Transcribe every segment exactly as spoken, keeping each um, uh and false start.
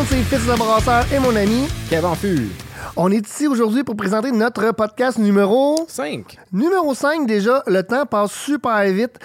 c'est Fitz le Brasseur et mon ami Kevin Fur. On est ici aujourd'hui pour présenter notre podcast numéro cinq. Numéro cinq déjà. Le temps passe super vite.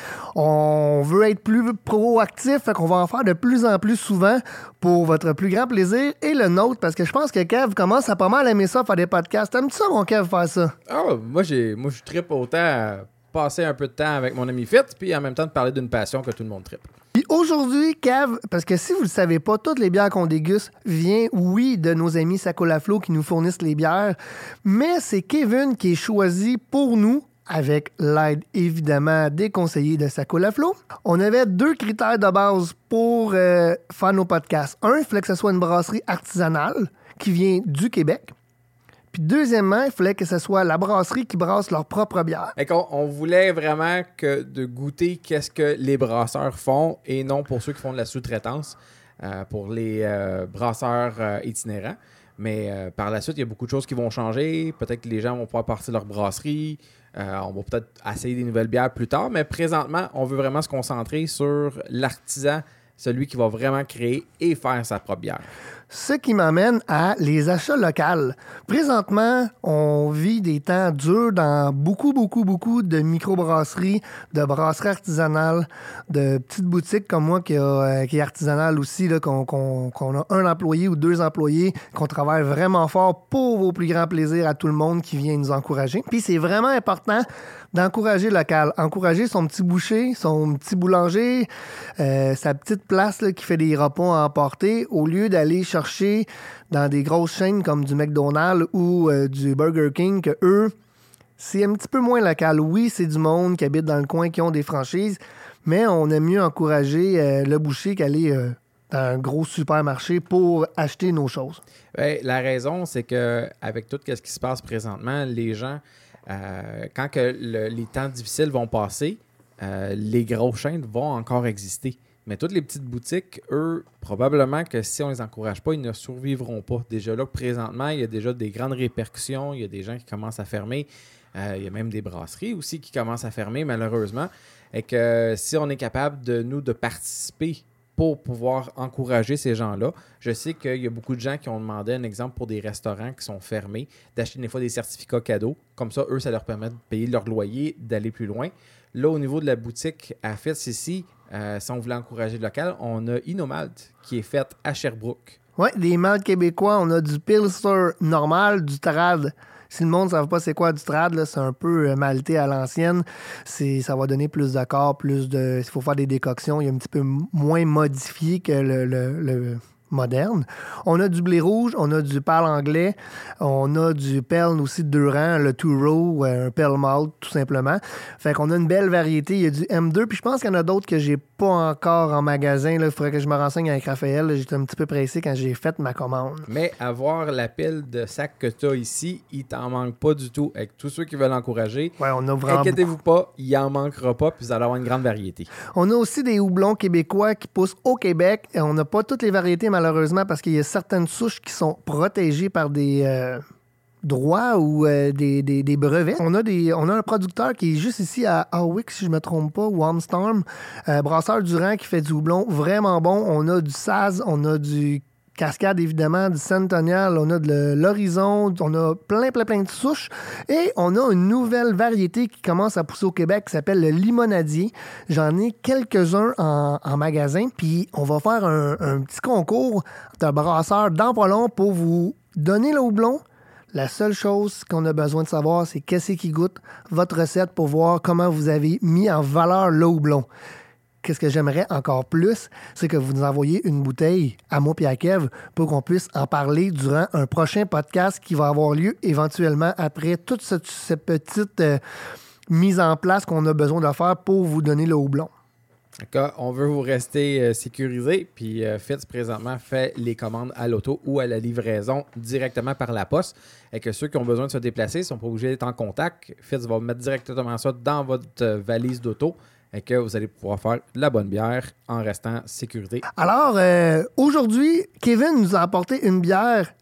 On veut être plus proactif, fait qu'on va en faire de plus en plus souvent pour votre plus grand plaisir et le nôtre, parce que je pense que Kev commence à pas mal aimer ça, faire des podcasts. T'aimes-tu ça, mon Kev, faire ça? Ah, moi, j'ai, moi, je trippe autant à passer un peu de temps avec mon ami Fitz, puis en même temps de parler d'une passion que tout le monde trippe. Puis aujourd'hui, Kev, parce que si vous ne le savez pas, toutes les bières qu'on déguste viennent, oui, de nos amis Sacolaflo qui nous fournissent les bières, mais c'est Kevin qui est choisi pour nous, avec l'aide évidemment des conseillers de Sacolaflo. On avait deux critères de base pour euh, faire nos podcasts. Un, il fallait que ce soit une brasserie artisanale qui vient du Québec. Puis deuxièmement, il fallait que ce soit la brasserie qui brasse leur propre bière. Fait qu'on on voulait vraiment que de goûter qu'est-ce que les brasseurs font et non pour ceux qui font de la sous-traitance euh, pour les euh, brasseurs euh, itinérants. Mais euh, par la suite, il y a beaucoup de choses qui vont changer. Peut-être que les gens vont pouvoir partir de leur brasserie. Euh, on va peut-être essayer des nouvelles bières plus tard. Mais présentement, on veut vraiment se concentrer sur l'artisan, celui qui va vraiment créer et faire sa propre bière. Ce qui m'amène à les achats locaux. Présentement, on vit des temps durs dans beaucoup, beaucoup, beaucoup de microbrasseries, de brasseries artisanales, de petites boutiques comme moi qui, a, euh, qui est artisanale aussi, là, qu'on, qu'on, qu'on a un employé ou deux employés, qu'on travaille vraiment fort pour vos plus grands plaisirs à tout le monde qui vient nous encourager. Puis c'est vraiment important d'encourager local. Encourager son petit boucher, son petit boulanger, euh, sa petite place là, qui fait des repas à emporter, au lieu d'aller chercher dans des grosses chaînes comme du McDonald's ou euh, du Burger King, que eux, c'est un petit peu moins local. Oui, c'est du monde qui habite dans le coin, qui ont des franchises, mais on aime mieux encourager euh, le boucher qu'aller euh, dans un gros supermarché pour acheter nos choses. Bien, la raison, c'est que avec tout ce qui se passe présentement, les gens, euh, quand que le, les temps difficiles vont passer, euh, les grosses chaînes vont encore exister. Mais toutes les petites boutiques, eux, probablement que si on les encourage pas, ils ne survivront pas. Déjà là, présentement, il y a déjà des grandes répercussions. Il y a des gens qui commencent à fermer. Euh, il y a même des brasseries aussi qui commencent à fermer, malheureusement. Et que si on est capable de nous de participer pour pouvoir encourager ces gens-là, je sais qu'il y a beaucoup de gens qui ont demandé un exemple pour des restaurants qui sont fermés, d'acheter des fois des certificats cadeaux. Comme ça, eux, ça leur permet de payer leur loyer, d'aller plus loin. Là, au niveau de la boutique à Fitz ici, Euh, si on voulait encourager le local, on a Inomalt qui est fait à Sherbrooke. Oui, des maltes québécois. On a du Pilsner normal, du Trad. Si le monde ne savait pas c'est quoi du Trad, là, c'est un peu euh, maltais à l'ancienne. C'est, ça va donner plus de corps, plus de... Il faut faire des décoctions. Il est un petit peu m- moins modifié que le... le, le moderne. On a du blé rouge, on a du pâle anglais, on a du Peln aussi de deux rangs, le two row, un Pale Malt tout simplement. Fait qu'on a une belle variété. Il y a du M deux, puis je pense qu'il y en a d'autres que j'ai pas encore en magasin. Il faudrait que je me renseigne avec Raphaël. Là, j'étais un petit peu pressé quand j'ai fait ma commande. Mais avoir la pile de sacs que tu as ici, il t'en manque pas du tout. Avec tous ceux qui veulent encourager, ouais, on a vraiment inquiétez-vous beaucoup. pas, il en manquera pas, puis vous allez avoir une grande variété. On a aussi des houblons québécois qui poussent au Québec. Et on n'a pas toutes les variétés, malheureusement, parce qu'il y a certaines souches qui sont protégées par des euh, droits ou euh, des, des, des brevets. On a, des, on a un producteur qui est juste ici à Hawick, si je ne me trompe pas, ou Armstorm, euh, Brasseur Durand qui fait du houblon vraiment bon. On a du Saz, on a du Cascade, évidemment, du Centennial, on a de l'Horizon, on a plein, plein, plein de souches. Et on a une nouvelle variété qui commence à pousser au Québec qui s'appelle le limonadier. J'en ai quelques-uns en, en magasin. Puis on va faire un, un petit concours de brasseurs dans pas long pour vous donner le houblon. La seule chose qu'on a besoin de savoir, c'est qu'est-ce qui goûte votre recette pour voir comment vous avez mis en valeur le houblon. Qu'est-ce que j'aimerais encore plus, c'est que vous nous envoyez une bouteille à moi et à Kev pour qu'on puisse en parler durant un prochain podcast qui va avoir lieu éventuellement après toute cette, cette petite euh, mise en place qu'on a besoin de faire pour vous donner le houblon. D'accord. On veut vous rester euh, sécurisé, puis euh, Fitz présentement fait les commandes à l'auto ou à la livraison directement par la poste. Et que ceux qui ont besoin de se déplacer ne sont pas obligés d'être en contact. Fitz va mettre directement ça dans votre euh, valise d'auto. Et que vous allez pouvoir faire de la bonne bière en restant sécurité. Alors, euh, aujourd'hui, Kevin nous a apporté une bière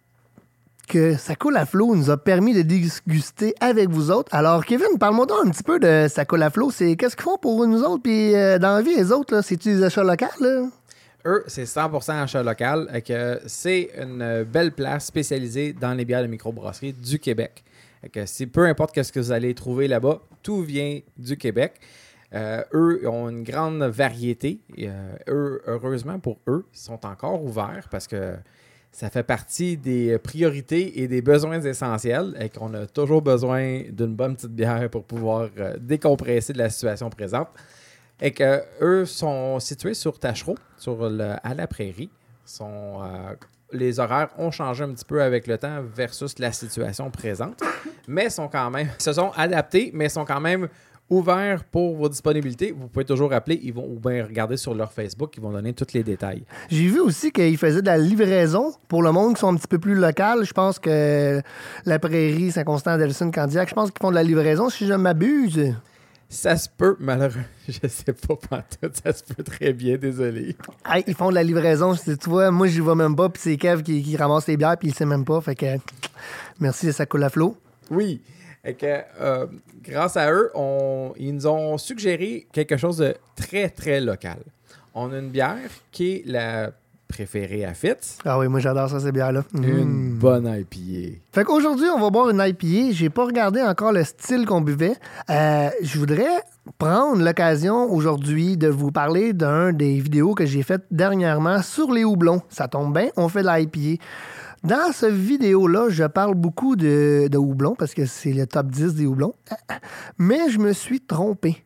que Sacolaflo nous a permis de déguster avec vous autres. Alors, Kevin, parle-moi donc un petit peu de Sacolaflo. C'est qu'est-ce qu'ils font pour nous autres? Puis, euh, dans la vie, les autres, là, c'est-tu des achats locaux, là? eux, c'est cent pour cent achat local. Et que c'est une belle place spécialisée dans les bières de microbrasserie du Québec. Et que c'est, peu importe ce que vous allez trouver là-bas, tout vient du Québec. Euh, eux ont une grande variété. Et, euh, eux, heureusement pour eux, ils sont encore ouverts parce que ça fait partie des priorités et des besoins essentiels et qu'on a toujours besoin d'une bonne petite bière pour pouvoir euh, décompresser de la situation présente. Et qu'eux sont situés sur Tachereau, sur le, à la Prairie. Sont, euh, les horaires ont changé un petit peu avec le temps versus la situation présente, mais sont quand même, se sont adaptés, mais sont quand même ouverts pour vos disponibilités. Vous pouvez toujours appeler, ils vont ou bien regarder sur leur Facebook, ils vont donner tous les détails. J'ai vu aussi qu'ils faisaient de la livraison pour le monde qui sont un petit peu plus local. Je pense que la Prairie, Saint-Constant, Delson, Candiac, je pense qu'ils font de la livraison, si je m'abuse. Ça se peut, malheureusement, je sais pas pantoute, ça se peut très bien, désolé. Hey, ils font de la livraison, tu vois, moi j'y vais même pas, puis c'est Kev qui, qui ramasse les bières, puis il sait même pas, fait que merci, ça coule à flot. Oui, et que euh, grâce à eux, on, ils nous ont suggéré quelque chose de très, très local. On a une bière qui est la préférée à Fitz. Ah oui, moi j'adore ça, ces bières-là. Une mmh. bonne I P A. Fait qu'aujourd'hui, on va boire une I P A. J'ai pas regardé encore le style qu'on buvait. Euh, je voudrais prendre l'occasion aujourd'hui de vous parler d'un des vidéos que j'ai faites dernièrement sur les houblons. Ça tombe bien, on fait de l'I P A. Dans cette vidéo-là, je parle beaucoup de, de houblons parce que c'est le top dix des houblons. Mais je me suis trompé.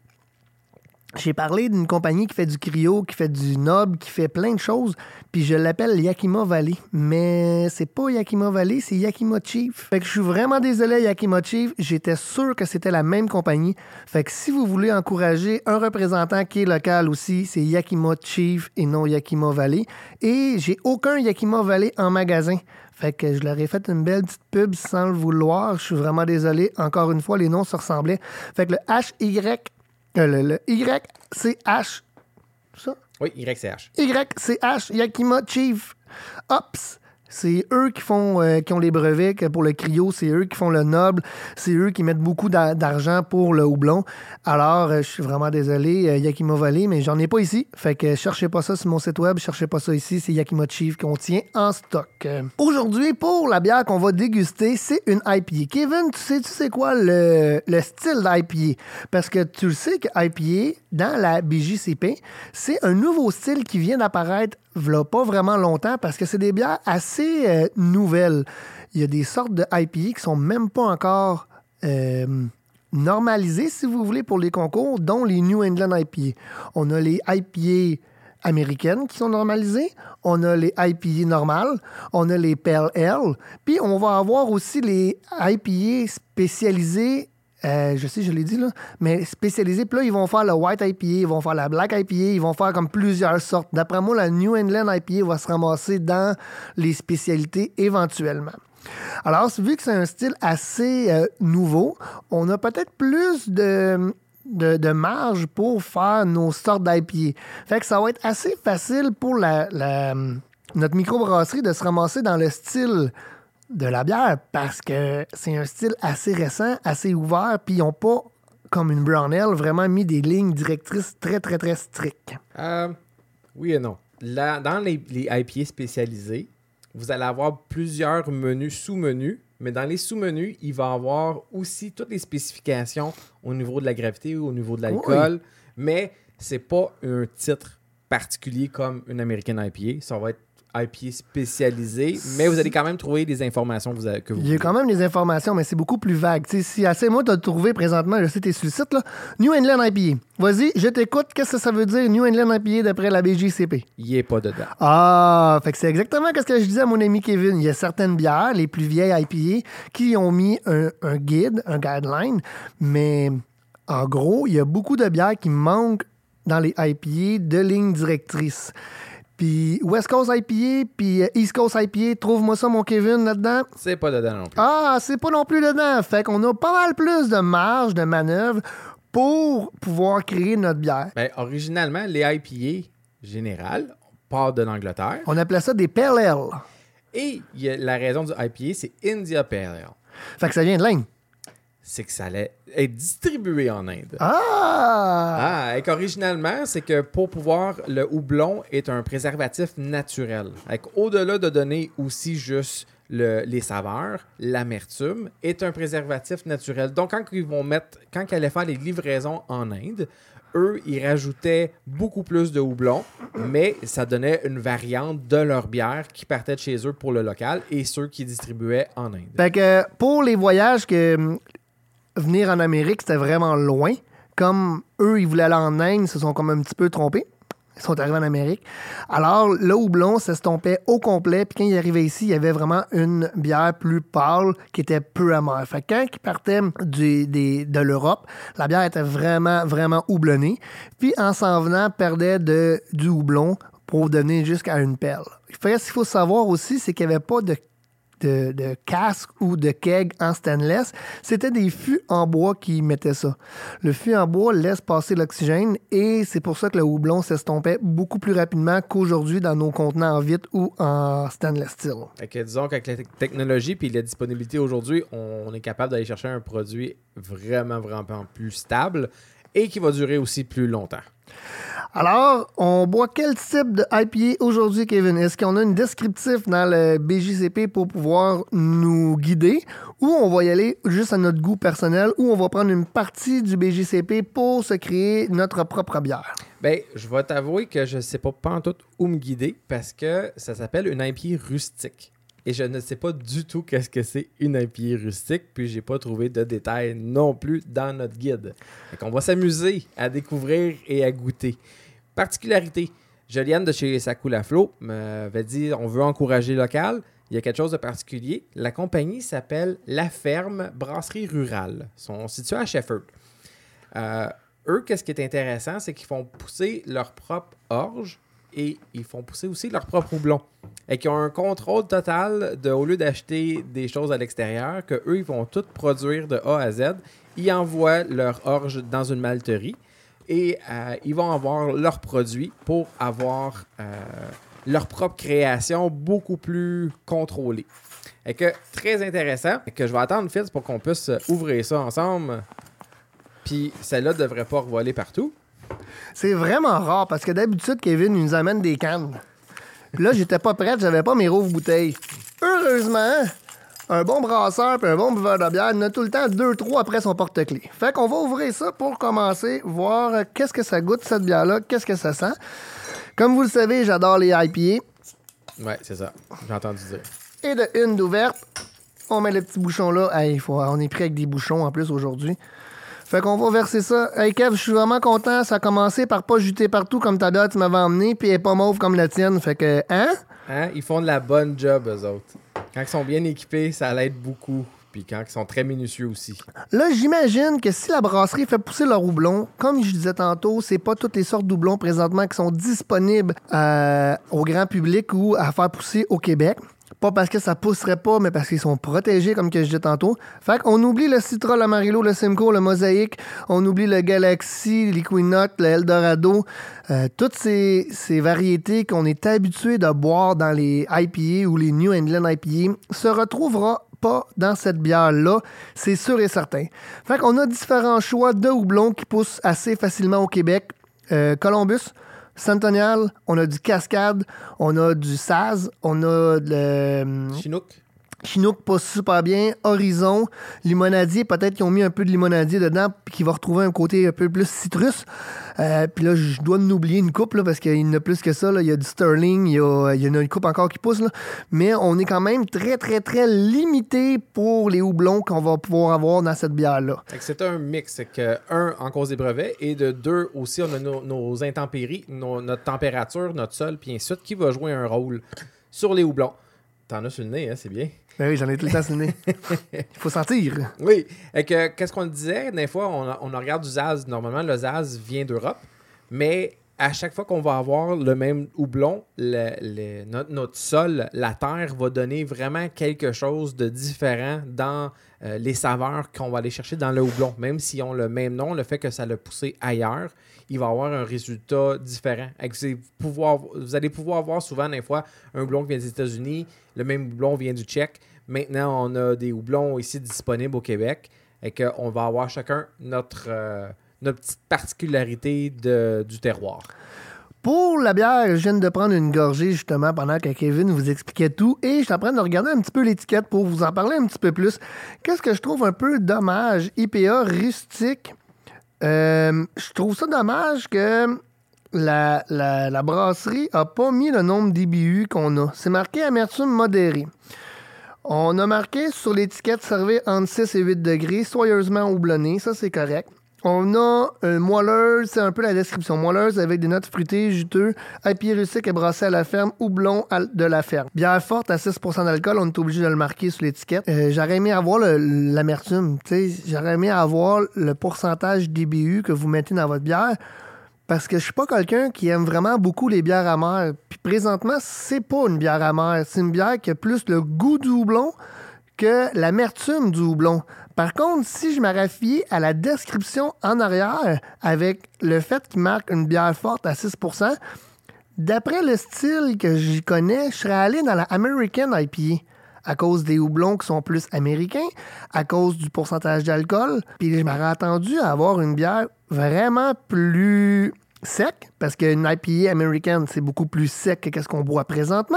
J'ai parlé d'une compagnie qui fait du cryo, qui fait du noble, qui fait plein de choses, puis je l'appelle Yakima Valley. Mais c'est pas Yakima Valley, c'est Yakima Chief. Fait que je suis vraiment désolé, Yakima Chief. J'étais sûr que c'était la même compagnie. Fait que si vous voulez encourager un représentant qui est local aussi, c'est Yakima Chief et non Yakima Valley. Et j'ai aucun Yakima Valley en magasin. Fait que je leur ai fait une belle petite pub sans le vouloir. Je suis vraiment désolé. Encore une fois, les noms se ressemblaient. Fait que le H Y... Euh, le, le Y C H. Ça? Oui, Y C H. Y C H, Yakima Chief Ops. C'est eux qui font, euh, qui ont les brevets que pour le cryo, c'est eux qui font le noble, c'est eux qui mettent beaucoup d'a- d'argent pour le houblon. Alors, euh, je suis vraiment désolé, euh, Yakima Valley, mais j'en ai pas ici. Fait que cherchez pas ça sur mon site web, cherchez pas ça ici, c'est Yakima Chief qu'on tient en stock. Euh, aujourd'hui, pour la bière qu'on va déguster, c'est une I P A. Kevin, tu sais, tu sais quoi le, le style d'I P A? Parce que tu le sais que I P A, dans la B J C P, c'est un nouveau style qui vient d'apparaître v'là pas vraiment longtemps parce que c'est des bières assez euh, nouvelles. Il y a des sortes de I P A qui sont même pas encore euh, normalisées, si vous voulez, pour les concours, dont les New England I P A. On a les I P A américaines qui sont normalisées, on a les I P A normales, on a les Pale Ale, puis on va avoir aussi les I P A spécialisés. Euh, je sais, je l'ai dit, là, mais spécialisés. Puis là, ils vont faire le White I P A, ils vont faire la Black I P A, ils vont faire comme plusieurs sortes. D'après moi, la New England I P A va se ramasser dans les spécialités éventuellement. Alors, vu que c'est un style assez euh, nouveau, on a peut-être plus de, de, de marge pour faire nos sortes d'I P A. Fait que ça va être assez facile pour la, la, notre microbrasserie de se ramasser dans le style de la bière parce que c'est un style assez récent, assez ouvert, puis ils n'ont pas, comme une Brown Ale, vraiment mis des lignes directrices très, très, très strictes. Euh, oui et non. Là, dans les, les I P A spécialisés, vous allez avoir plusieurs menus, sous-menus, mais dans les sous-menus, il va y avoir aussi toutes les spécifications au niveau de la gravité ou au niveau de l'alcool, oui. Mais c'est pas un titre particulier comme une American I P A. Ça va être I P A spécialisé, mais vous allez quand même trouver des informations que vous avez, que vous Il y a quand même des informations, mais c'est beaucoup plus vague. T'sais, si assez moi, tu as trouvé présentement, je sais, tu es sur le site, là, New England I P A. Vas-y, je t'écoute. Qu'est-ce que ça veut dire, New England I P A, d'après la B J C P? Il n'est pas dedans. Ah, fait que c'est exactement ce que je disais à mon ami Kevin. Il y a certaines bières, les plus vieilles I P A, qui ont mis un, un guide, un guideline, mais en gros, il y a beaucoup de bières qui manquent dans les I P A de lignes directrices. Puis West Coast I P A, puis East Coast I P A, trouve-moi ça, mon Kevin, là-dedans. C'est pas dedans non plus. Ah, c'est pas non plus dedans. Fait qu'on a pas mal plus de marge, de manœuvre pour pouvoir créer notre bière. Ben, originalement, les I P A générales partent de l'Angleterre. On appelait ça des Pale Ale. Et y a la raison du I P A, c'est India Pale Ale. Fait que ça vient de l'Inde. c'est que ça allait être distribué en Inde. Ah! Ah, et qu'originalement, c'est que pour pouvoir, le houblon est un préservatif naturel. Au-delà de donner aussi juste le, les saveurs, l'amertume est un préservatif naturel. Donc, quand ils vont mettre, quand ils allaient faire les livraisons en Inde, eux, ils rajoutaient beaucoup plus de houblon, mais ça donnait une variante de leur bière qui partait de chez eux pour le local et ceux qui distribuaient en Inde. Fait que pour les voyages que hum, venir en Amérique, c'était vraiment loin. Comme eux, ils voulaient aller en Inde, ils se sont comme un petit peu trompés. Ils sont arrivés en Amérique. Alors, le houblon s'estompait au complet. Puis quand ils arrivaient ici, il y avait vraiment une bière plus pâle qui était peu amère. Fait que quand ils partaient du, des, de l'Europe, la bière était vraiment, vraiment houblonnée. Puis en s'en venant, perdait de, du houblon pour devenir jusqu'à une perle. Fait que ce qu'il faut savoir aussi, c'est qu'il n'y avait pas de De, de casque ou de keg en stainless, c'était des fûts en bois qui mettaient ça. Le fût en bois laisse passer l'oxygène et c'est pour ça que le houblon s'estompait beaucoup plus rapidement qu'aujourd'hui dans nos contenants en vitre ou en stainless steel. Fait que, disons qu'avec la te- technologie et la disponibilité aujourd'hui, on est capable d'aller chercher un produit vraiment, vraiment plus stable et qui va durer aussi plus longtemps. Alors, on boit quel type de I P A aujourd'hui, Kevin? Est-ce qu'on a un descriptif dans le B J C P pour pouvoir nous guider ou on va y aller juste à notre goût personnel ou on va prendre une partie du B J C P pour se créer notre propre bière? Ben, je vais t'avouer que je ne sais pas pantoute où me guider parce que ça s'appelle une I P A rustique. Et je ne sais pas du tout qu'est-ce que c'est une I P A rustique, puis j'ai pas trouvé de détails non plus dans notre guide. Fait qu'on va s'amuser à découvrir et à goûter. Particularité, Joliane de chez Sacoulaflo m'avait dit on veut encourager local. Il y a quelque chose de particulier. La compagnie s'appelle La Ferme Brasserie Rurale. Ils sont situés à Shefford. Euh, eux, qu'est-ce qui est intéressant, c'est qu'ils font pousser leur propre orge et ils font pousser aussi leur propre houblon. Et qu'ils ont un contrôle total de, au lieu d'acheter des choses à l'extérieur, qu'eux, ils vont tout produire de A à Z. Ils envoient leur orge dans une malterie et euh, ils vont avoir leurs produits pour avoir euh, leur propre création beaucoup plus contrôlée. Et que très intéressant, et que je vais attendre Fitz pour qu'on puisse ouvrir ça ensemble. Puis celle-là ne devrait pas revoler partout. C'est vraiment rare parce que d'habitude, Kevin il nous amène des cannes. Puis là, j'étais pas prête, j'avais pas mes rouvres-bouteilles. Heureusement, un bon brasseur et un bon buveur de bière, il en a tout le temps deux, trois après son porte-clés. Fait qu'on va ouvrir ça pour commencer, voir euh, qu'est-ce que ça goûte, cette bière-là, qu'est-ce que ça sent. Comme vous le savez, j'adore les I P A. Ouais, c'est ça. J'ai entendu dire. Et de une d'ouverte, on met le petit bouchon là. Hey, faut, on est pris avec des bouchons en plus aujourd'hui. Fait qu'on va verser ça. Hey Kev, je suis vraiment content. Ça a commencé par pas juter partout comme ta date tu m'avais emmené, puis elle est pas mauve comme la tienne. Fait que, hein? Hein? Ils font de la bonne job, eux autres. Quand ils sont bien équipés, ça l'aide beaucoup. Puis quand ils sont très minutieux aussi. Là, j'imagine que si la brasserie fait pousser leur houblon, comme je disais tantôt, c'est pas toutes les sortes d'houblons présentement qui sont disponibles euh, au grand public ou à faire pousser au Québec. Pas parce que ça pousserait pas, mais parce qu'ils sont protégés, comme que je disais tantôt. Fait qu'on oublie le Citra, l'Amarillo, le Simcoe, le Mosaïque. On oublie le Galaxy, l'Equinox, le Eldorado. Euh, toutes ces, ces variétés qu'on est habitué de boire dans les I P A ou les New England I P A se retrouvera pas dans cette bière-là, c'est sûr et certain. Fait qu'on a différents choix de houblons qui poussent assez facilement au Québec. Euh, Columbus, Centennial, on a du Cascade, on a du Saz, on a le Chinook. Chinook pousse super bien, Horizon, Limonadier, peut-être qu'ils ont mis un peu de limonadier dedans puis qu'ils vont retrouver un côté un peu plus citrus. Euh, puis là, je dois en oublier une coupe là, parce qu'il y en a plus que ça. Là. Il y a du Sterling, il y, a, il y en a une coupe encore qui pousse. Là. Mais on est quand même très, très, très limité pour les houblons qu'on va pouvoir avoir dans cette bière-là. C'est un mix. C'est que, un, en cause des brevets, et de deux, aussi, on a nos, nos intempéries, nos, notre température, notre sol, puis ainsi de suite, qui va jouer un rôle sur les houblons. T'en as sur le nez, hein, c'est bien. Ben oui, j'en ai tout le temps sur le nez. Il faut sentir. Oui. Et que, qu'est-ce qu'on disait? Des fois, on, on regarde du Zaz. Normalement, le Zaz vient d'Europe. Mais à chaque fois qu'on va avoir le même houblon, le, le, notre, notre sol, la terre, va donner vraiment quelque chose de différent dans euh, les saveurs qu'on va aller chercher dans le houblon. Même s'ils ont le même nom, le fait que ça l'a poussé ailleurs, il va avoir un résultat différent. Vous, pouvoir, vous allez pouvoir voir souvent, des fois, un houblon qui vient des États-Unis, le même houblon vient du Tchèque. Maintenant, on a des houblons ici disponibles au Québec. et qu'on va avoir chacun notre, euh, notre petite particularité de, du terroir. Pour la bière, je viens de prendre une gorgée justement pendant que Kevin vous expliquait tout et je suis en train de regarder un petit peu l'étiquette pour vous en parler un petit peu plus. Qu'est-ce que je trouve un peu dommage? I P A rustique. Euh, je trouve ça dommage que la, la, la brasserie n'a pas mis le nombre d'I B U qu'on a. C'est marqué amertume modérée. On a marqué sur l'étiquette servi entre six et huit degrés, soyeusement houblonné. Ça, c'est correct. On a une moelleuse, c'est un peu la description. Moelleuse avec des notes fruitées, juteux, I P A rustique et brassé à la ferme, houblon de la ferme. Bière forte à six pour cent d'alcool, on est obligé de le marquer sur l'étiquette. Euh, j'aurais aimé avoir le, l'amertume, tu sais, j'aurais aimé avoir le pourcentage d'I B U que vous mettez dans votre bière, parce que je suis pas quelqu'un qui aime vraiment beaucoup les bières amères. Puis présentement, c'est pas une bière amère, c'est une bière qui a plus le goût du houblon que l'amertume du houblon. Par contre, si je me raffiais à la description en arrière avec le fait qu'il marque une bière forte à six pour cent, d'après le style que j'y connais, je serais allé dans la American I P A à cause des houblons qui sont plus américains, à cause du pourcentage d'alcool. Puis je m'aurais attendu à avoir une bière vraiment plus sec, parce qu'une I P A américaine, c'est beaucoup plus sec que ce qu'on boit présentement.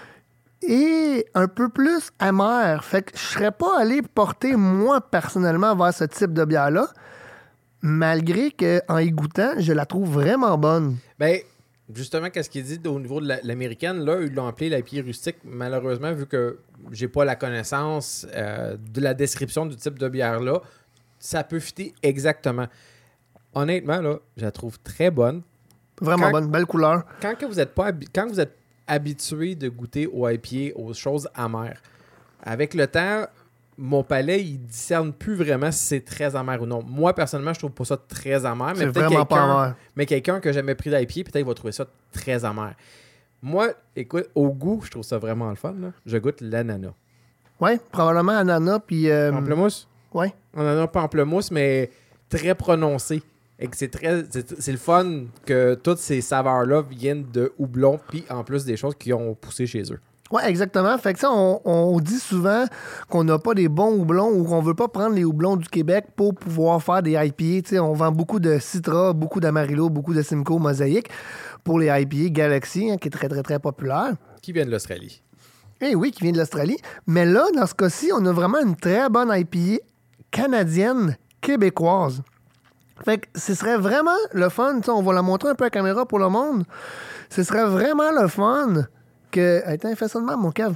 Et un peu plus amer. Fait que je serais pas allé porter, moi, personnellement, vers ce type de bière-là, malgré qu'en y goûtant, je la trouve vraiment bonne. Ben, justement, qu'est-ce qu'il dit au niveau de la, l'américaine? Là, ils l'ont appelé la I P A rustique. Malheureusement, vu que j'ai pas la connaissance euh, de la description du type de bière-là, ça peut fitter exactement. Honnêtement, là, je la trouve très bonne. Vraiment quand, bonne, belle couleur. Quand que vous êtes pas habi- quand vous êtes habitué de goûter au I P A, aux choses amères. Avec le temps, mon palais, il discerne plus vraiment si c'est très amer ou non. Moi, personnellement, je trouve pas ça très amer, mais C'est peut-être vraiment quelqu'un, pas amer. mais quelqu'un qui n'a jamais pris d'I P A, peut-être qu'il va trouver ça très amer. Moi, écoute, au goût, je trouve ça vraiment le fun. Là. Je goûte l'ananas. Oui, probablement ananas, puis... Euh... Pamplemousse? Oui. Ananas pamplemousse, mais très prononcé. Et que c'est très c'est, c'est le fun que toutes ces saveurs-là viennent de houblon, puis en plus des choses qui ont poussé chez eux. Oui, exactement. Fait que ça, on, on dit souvent qu'on n'a pas des bons houblons ou qu'on veut pas prendre les houblons du Québec pour pouvoir faire des I P A. T'sais, on vend beaucoup de Citra, beaucoup d'Amarillo, beaucoup de Simcoe, Mosaïque pour les I P A. Galaxy, hein, qui est très, très, très populaire. Qui vient de l'Australie. Eh oui, qui vient de l'Australie. Mais là, dans ce cas-ci, on a vraiment une très bonne I P A canadienne, québécoise. Fait que ce serait vraiment le fun, on va la montrer un peu à la caméra pour le monde, ce serait vraiment le fun que... Attends, fais ça de même, mon cave.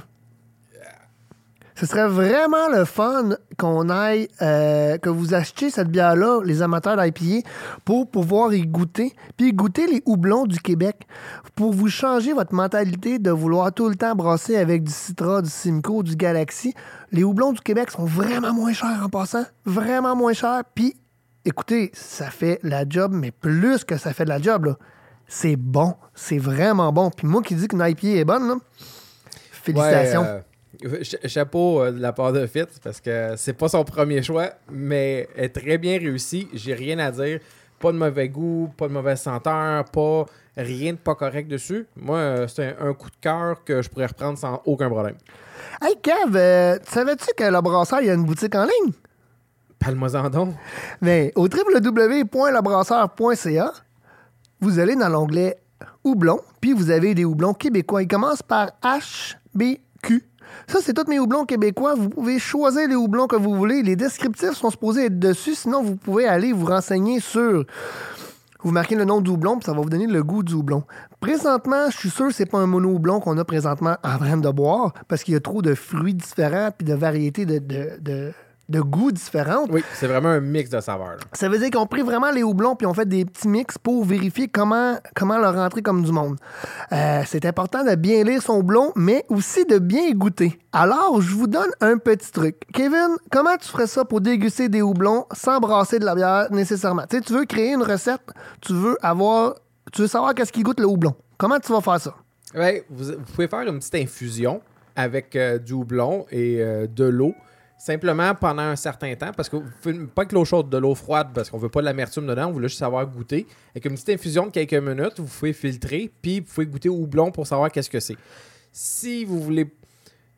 Ce serait vraiment le fun qu'on aille, euh, que vous achetiez cette bière-là, les amateurs d'I P A, pour pouvoir y goûter, puis goûter les houblons du Québec, pour vous changer votre mentalité de vouloir tout le temps brasser avec du Citra, du Simcoe, du Galaxy. Les houblons du Québec sont vraiment moins chers en passant, vraiment moins chers, puis écoutez, ça fait la job, mais plus que ça fait de la job, là. C'est bon. C'est vraiment bon. Puis moi qui dis qu'une I P A est bonne, là, félicitations. Ouais, euh, chapeau euh, de la part de Fitz, parce que c'est pas son premier choix, mais elle est très bien réussi. J'ai rien à dire. Pas de mauvais goût, pas de mauvaise senteur, pas rien de pas correct dessus. Moi, euh, c'est un, un coup de cœur que je pourrais reprendre sans aucun problème. Hey, Kev, euh, savais-tu que le brasseur, il y a une boutique en ligne? Parle-moi-en donc. Mais au w w w point le brasseur point c a, vous allez dans l'onglet houblon, puis vous avez des houblons québécois. Ils commencent par H B Q. Ça, c'est tous mes houblons québécois. Vous pouvez choisir les houblons que vous voulez. Les descriptifs sont supposés être dessus, sinon vous pouvez aller vous renseigner sur... Vous marquez le nom du houblon, puis ça va vous donner le goût du houblon. Présentement, je suis sûr que c'est pas un mono-houblon qu'on a présentement en train de boire, parce qu'il y a trop de fruits différents puis de variétés de... de, de de goûts différents. Oui, c'est vraiment un mix de saveurs. Là. Ça veut dire qu'ils ont pris vraiment les houblons puis ont fait des petits mix pour vérifier comment, comment leur rentrer comme du monde. Euh, c'est important de bien lire son houblon, mais aussi de bien y goûter. Alors, je vous donne un petit truc. Kevin, comment tu ferais ça pour déguster des houblons sans brasser de la bière nécessairement? Tu sais, tu veux créer une recette, tu veux avoir, tu veux savoir qu'est-ce qui goûte le houblon. Comment tu vas faire ça? Ouais, vous, vous pouvez faire une petite infusion avec euh, du houblon et euh, de l'eau. Simplement pendant un certain temps, parce que vous ne pas que l'eau chaude, de l'eau froide, parce qu'on veut pas de l'amertume dedans, on veut juste savoir goûter. Avec une petite infusion de quelques minutes, vous pouvez filtrer, puis vous pouvez goûter au houblon pour savoir qu'est-ce que c'est. Si vous voulez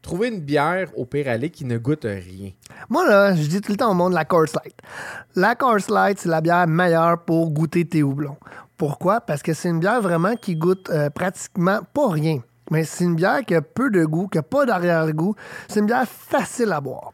Trouver une bière au pire aller qui ne goûte rien. Moi, là, je dis tout le temps au monde la Coors Light. La Coors Light, c'est la bière meilleure pour goûter tes houblons. Pourquoi? Parce que c'est une bière vraiment qui goûte euh, pratiquement pas rien. Mais c'est une bière qui a peu de goût, qui n'a pas d'arrière-goût. C'est une bière facile à boire.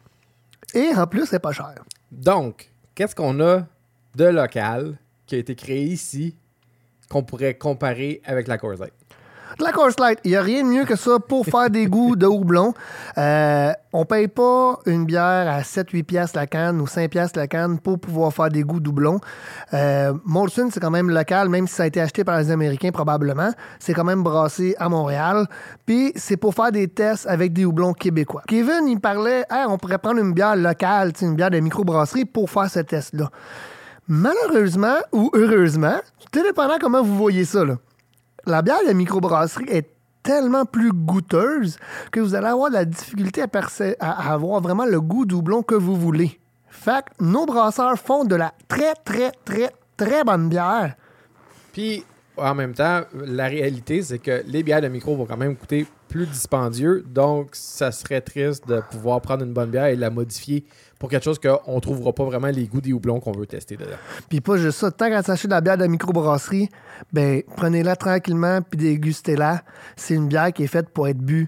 Et en plus, c'est pas cher. Donc, qu'est-ce qu'on a de local qui a été créé ici qu'on pourrait comparer avec la Coors Light? La Coors Light, il n'y a rien de mieux que ça pour faire des goûts de houblon. Euh, on ne paye pas une bière à sept huit piastres la canne ou cinq piastres la canne pour pouvoir faire des goûts de houblon. Euh, Molson, c'est quand même local, même si ça a été acheté par les Américains probablement. C'est quand même brassé à Montréal. Puis c'est pour faire des tests avec des houblons québécois. Kevin, il parlait, hey, on pourrait prendre une bière locale, une bière de microbrasserie pour faire ce test-là. Malheureusement ou heureusement, tout dépendant comment vous voyez ça, là. La bière de microbrasserie est tellement plus goûteuse que vous allez avoir de la difficulté à, perce- à avoir vraiment le goût du houblon que vous voulez. Fait que nos brasseurs font de la très, très, très, très bonne bière. Puis, en même temps, la réalité, c'est que les bières de micro vont quand même coûter plus dispendieux. Donc, ça serait triste de pouvoir prendre une bonne bière et la modifier pour quelque chose qu'on ne trouvera pas vraiment les goûts des houblons qu'on veut tester dedans. Puis pas juste ça, tant qu'à s'acheter de la bière de microbrasserie, ben prenez-la tranquillement puis dégustez-la. C'est une bière qui est faite pour être bu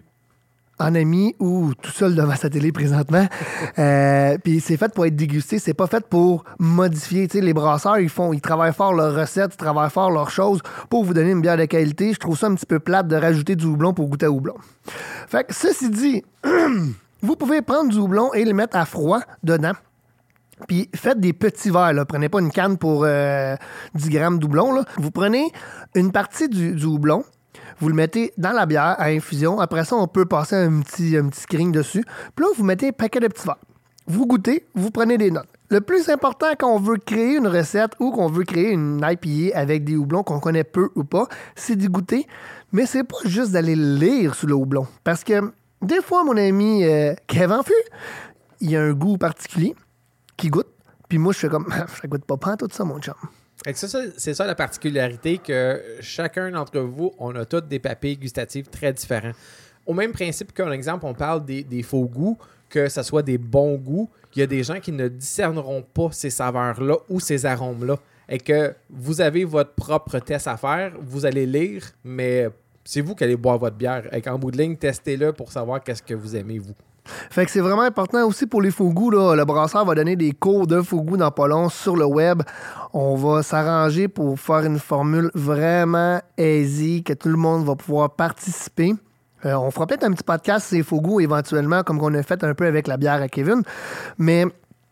en ami ou tout seul devant sa télé présentement. euh, puis c'est fait pour être dégusté, c'est pas fait pour modifier. Tu sais, les brasseurs, ils font, ils travaillent fort leurs recettes, ils travaillent fort leurs choses pour vous donner une bière de qualité. Je trouve ça un petit peu plate de rajouter du houblon pour goûter à houblon. Fait que ceci dit, vous pouvez prendre du houblon et le mettre à froid dedans. Puis faites des petits verres. Là. Prenez pas une canne pour euh, dix grammes de houblon. Là. Vous prenez une partie du, du houblon, vous le mettez dans la bière à infusion. Après ça, on peut passer un petit, un petit screen dessus. Puis là, vous mettez un paquet de petits verres. Vous goûtez, vous prenez des notes. Le plus important quand on veut créer une recette ou qu'on veut créer une I P A avec des houblons qu'on connaît peu ou pas, c'est d'y goûter. Mais c'est pas juste d'aller lire sur le houblon. Parce que des fois, mon ami euh, Kevin Fu, il a un goût particulier qui goûte. Puis moi, je fais comme, ça goûte pas pas tout ça, mon chum. Et c'est, ça, c'est ça la particularité que chacun d'entre vous, on a tous des papilles gustatives très différents. Au même principe qu'un exemple, on parle des, des faux goûts, que ce soit des bons goûts. Il y a des gens qui ne discerneront pas ces saveurs-là ou ces arômes-là. Et que vous avez votre propre test à faire, vous allez lire, mais c'est vous qui allez boire votre bière. Et qu'en bout de ligne, testez-le pour savoir qu'est-ce que vous aimez, vous. Fait que c'est vraiment important aussi pour les faux goûts. Là. Le brasseur va donner des cours de faux goûts dans pas long sur le web. On va s'arranger pour faire une formule vraiment easy, que tout le monde va pouvoir participer. Euh, on fera peut-être un petit podcast sur les faux goûts éventuellement, comme on a fait un peu avec la bière à Kevin. Mais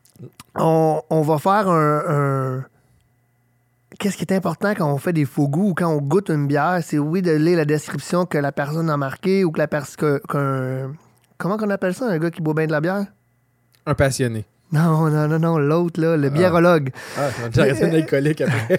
on, on va faire un... un... Qu'est-ce qui est important quand on fait des faux goûts ou quand on goûte une bière? C'est oui de lire la description que la personne a marquée ou que la personne... qu'un... Comment qu'on appelle ça, un gars qui boit bien de la bière? Un passionné. Non, non, non, non, l'autre, là, le biérologue. Ah, j'aurais dit un alcoolique après.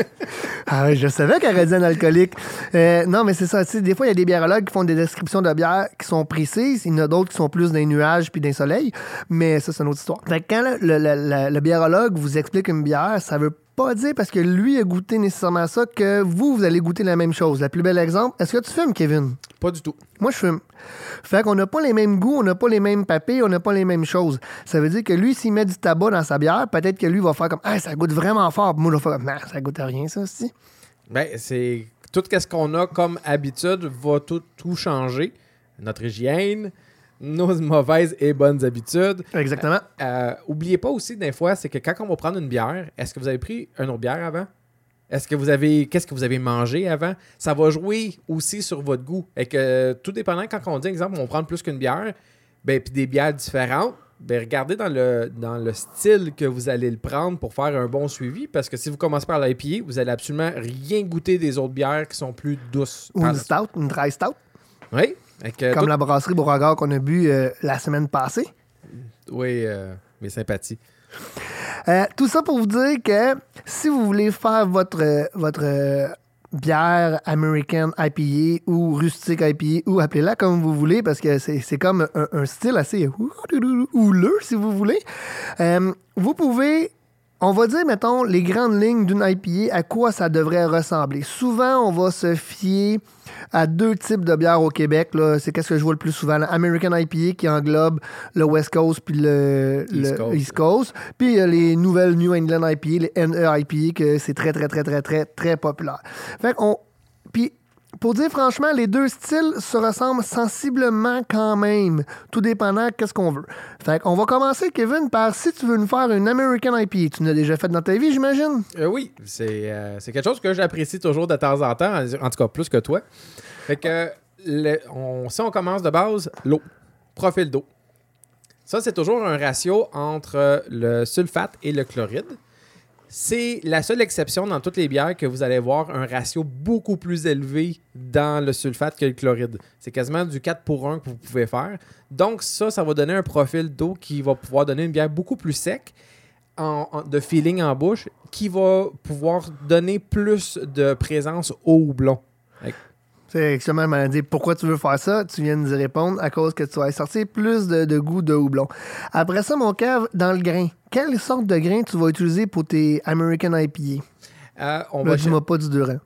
Ah oui, je savais qu'elle aurait dit un alcoolique. Euh, non, mais c'est ça, tu sais, des fois, il y a des biérologues qui font des descriptions de bières qui sont précises. Il y en a d'autres qui sont plus d'un nuage puis d'un soleil. Mais ça, c'est une autre histoire. Fait que quand le, le, le, le biérologue vous explique une bière, ça veut pas dire parce que lui a goûté nécessairement ça que vous, vous allez goûter la même chose. Le plus bel exemple, est-ce que tu fumes, Kevin? Pas du tout. Moi, je fume. Fait qu'on n'a pas les mêmes goûts, on n'a pas les mêmes papilles, on n'a pas les mêmes choses. Ça veut dire que lui, s'il met du tabac dans sa bière, peut-être que lui va faire comme « Ah, ça goûte vraiment fort. » Moi, je vais faire comme « Non, ça goûte à rien, ça, aussi. » Ben, c'est... Tout ce qu'on a comme habitude va tout, tout changer. Notre hygiène, nos mauvaises et bonnes habitudes. Exactement. Euh, euh, oubliez pas aussi, des fois, c'est que quand on va prendre une bière, est-ce que vous avez pris une autre bière avant? Est-ce que vous avez... Qu'est-ce que vous avez mangé avant? Ça va jouer aussi sur votre goût. Et que tout dépendant, quand on dit, exemple, on va prendre plus qu'une bière, ben, puis des bières différentes, ben, regardez dans le, dans le style que vous allez le prendre pour faire un bon suivi. Parce que si vous commencez par l'I P A, vous allez absolument rien goûter des autres bières qui sont plus douces. Ou une stout, une dry stout. Oui. Que Comme tout... la brasserie Beauregard qu'on a bu euh, la semaine passée. Oui, euh, mes sympathies. Euh, tout ça pour vous dire que si vous voulez faire votre, euh, votre euh, bière American I P A ou rustique I P A ou appelez-la comme vous voulez parce que c'est, c'est comme un, un style assez houleux si vous voulez, euh, vous pouvez On va dire, mettons, les grandes lignes d'une I P A, à quoi ça devrait ressembler. Souvent, on va se fier à deux types de bières au Québec. Là. C'est qu'est-ce que je vois le plus souvent. L'American I P A qui englobe le West Coast puis le, East le Coast. East Coast. Puis il y a les nouvelles New England I P A, les N E I P A, que c'est très, très, très, très, très, très populaire. Fait qu'on... Puis... Pour dire franchement, les deux styles se ressemblent sensiblement quand même, tout dépendant de qu'est-ce qu'on veut. Fait qu'on va commencer, Kevin, par si tu veux nous faire une American I P A. Tu l'as déjà fait dans ta vie, j'imagine? Euh, oui, c'est, euh, c'est quelque chose que j'apprécie toujours de temps en temps, en tout cas plus que toi. Fait que le, on, si on commence de base, l'eau, profil d'eau. Ça, c'est toujours un ratio entre le sulfate et le chloride. C'est la seule exception dans toutes les bières que vous allez voir un ratio beaucoup plus élevé dans le sulfate que le chloride. C'est quasiment du quatre pour un que vous pouvez faire. Donc ça, ça va donner un profil d'eau qui va pouvoir donner une bière beaucoup plus sec, en, en, de feeling en bouche, qui va pouvoir donner plus de présence au houblon. C'est exactement, m'a dit pourquoi tu veux faire ça. Tu viens de nous y répondre à cause que tu vas sortir plus de, de goût de houblon. Après ça, mon cave, dans le grain, quelle sorte de grain tu vas utiliser pour tes American I P A? Euh, on Là, va dis-moi cher- pas du Durand.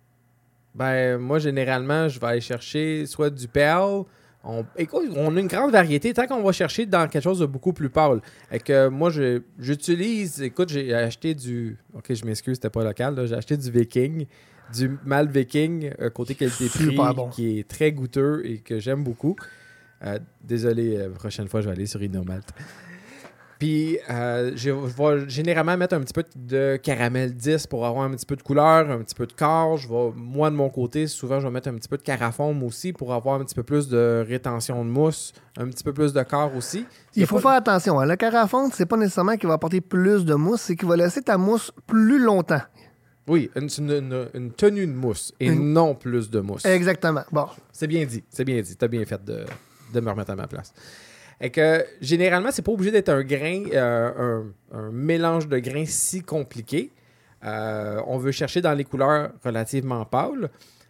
Ben, moi, généralement, je vais aller chercher soit du Pearl. On... Écoute, on a une grande variété. Tant qu'on va chercher dans quelque chose de beaucoup plus pâle. Et que moi, je, j'utilise... Écoute, j'ai acheté du... OK, je m'excuse, c'était pas local. Là. J'ai acheté du Viking. Du Mal Viking, euh, côté qualité-prix, Super bon. qui est très goûteux et que j'aime beaucoup. Euh, désolé, euh, prochaine fois, je vais aller sur Inomalt. Puis, euh, je vais généralement mettre un petit peu de caramel dix pour avoir un petit peu de couleur, un petit peu de corps. Je vais, moi, de mon côté, souvent, je vais mettre un petit peu de caraforme aussi pour avoir un petit peu plus de rétention de mousse, un petit peu plus de corps aussi. Il faut pas... faire attention. Hein. Le carafonte, c'est pas nécessairement qu'il va apporter plus de mousse, c'est qu'il va laisser ta mousse plus longtemps. Oui, une, une, une, une tenue de mousse et Une... non plus de mousse. Exactement. Bon. C'est bien dit, c'est bien dit. T'as bien fait de, de me remettre à ma place. Et que généralement, c'est pas obligé d'être un grain, euh, un, un mélange de grains si compliqué. Euh, on veut chercher dans les couleurs relativement pâles.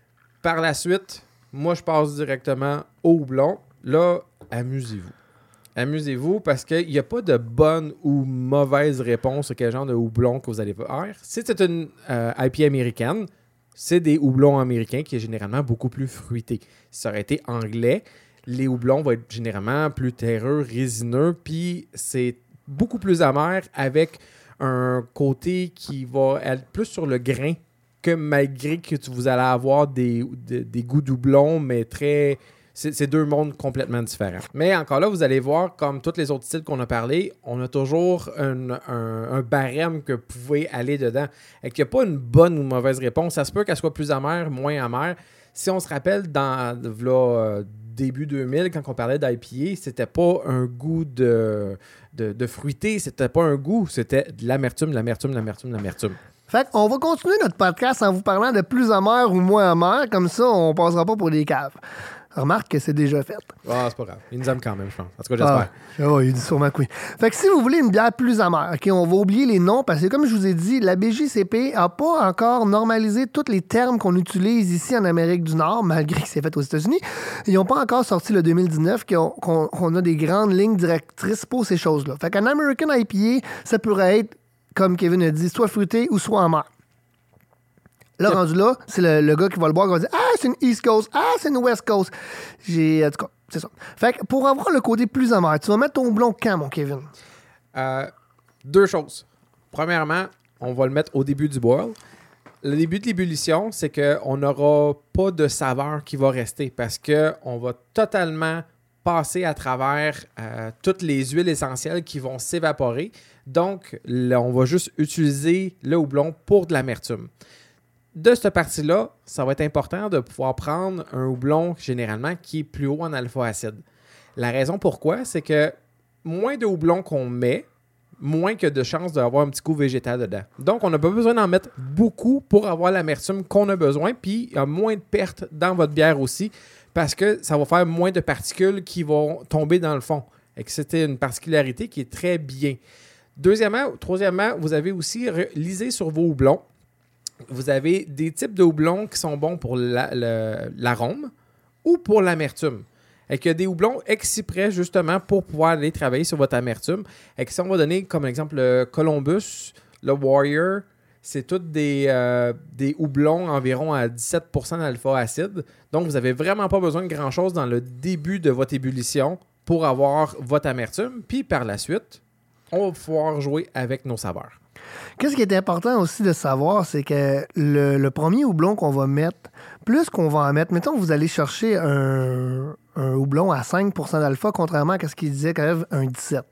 Par la suite, moi, je passe directement au houblon. Là, amusez-vous. Amusez-vous parce qu'il n'y a pas de bonne ou mauvaise réponse à quel genre de houblon que vous allez faire. Si c'est une euh, I P A américaine, c'est des houblons américains qui est généralement beaucoup plus fruités. Si ça aurait été anglais, les houblons vont être généralement plus terreux, résineux, puis c'est beaucoup plus amer avec un côté qui va être plus sur le grain que malgré que vous allez avoir des, des, des goûts doublons, mais très... C'est, c'est deux mondes complètement différents. Mais encore là, vous allez voir, comme tous les autres styles qu'on a parlé, on a toujours un, un, un barème que vous pouvez aller dedans. Et qu'il n'y a pas une bonne ou mauvaise réponse. Ça se peut qu'elle soit plus amère, moins amère. Si on se rappelle, dans là, euh, début deux mille, quand on parlait d'I P A, c'était pas un goût de, de, de fruité, c'était pas un goût, c'était de l'amertume, l'amertume, l'amertume, l'amertume. Fait qu'on va continuer notre podcast en vous parlant de plus amer ou moins amer. Comme ça, on passera pas pour des caves. Remarque que c'est déjà fait. Ah, c'est pas grave. Ils nous aiment quand même, je pense. En tout cas, j'espère. Ah, oh, il dit sûrement que oui. Fait que si vous voulez une bière plus amère, OK, on va oublier les noms parce que, comme je vous ai dit, la B J C P n'a pas encore normalisé tous les termes qu'on utilise ici en Amérique du Nord, malgré que c'est fait aux États-Unis. Ils n'ont pas encore sorti le deux mille dix-neuf qu'on, qu'on, qu'on a des grandes lignes directrices pour ces choses-là. Fait qu'un American I P A, ça pourrait être, comme Kevin a dit, soit fruité ou soit amer. Là, yep. rendu là, c'est le, le gars qui va le boire qui va dire « Ah, c'est une East Coast. Ah, c'est une West Coast. » J'ai... En tout cas, c'est ça. Fait que pour avoir le côté plus amer, tu vas mettre ton houblon quand, mon Kevin? Euh, deux choses. Premièrement, on va le mettre au début du boil. Le début de l'ébullition, c'est qu'on n'aura pas de saveur qui va rester parce qu'on va totalement passer à travers euh, toutes les huiles essentielles qui vont s'évaporer. Donc, là, on va juste utiliser le houblon pour de l'amertume. De cette partie-là, ça va être important de pouvoir prendre un houblon généralement qui est plus haut en alpha-acide. La raison pourquoi, c'est que moins de houblon qu'on met, moins que de chances d'avoir un petit goût végétal dedans. Donc, on n'a pas besoin d'en mettre beaucoup pour avoir l'amertume qu'on a besoin, puis il y a moins de pertes dans votre bière aussi, parce que ça va faire moins de particules qui vont tomber dans le fond. Et que c'était une particularité qui est très bien. Deuxièmement, troisièmement, vous avez aussi lisé sur vos houblons. Vous avez des types de houblons qui sont bons pour la, le, l'arôme ou pour l'amertume. Et qu'il y a des houblons exprès justement pour pouvoir aller travailler sur votre amertume. Et que si on va donner comme exemple le Columbus le Warrior, c'est tous des, euh, des houblons environ à dix-sept pour cent d'alpha acide. Donc, vous n'avez vraiment pas besoin de grand-chose dans le début de votre ébullition pour avoir votre amertume. Puis, par la suite, on va pouvoir jouer avec nos saveurs. Qu'est-ce qui est important aussi de savoir, c'est que le, le premier houblon qu'on va mettre, plus qu'on va en mettre, mettons que vous allez chercher un, un houblon à cinq pour cent d'alpha, contrairement à ce qu'il disait quand même un dix-sept.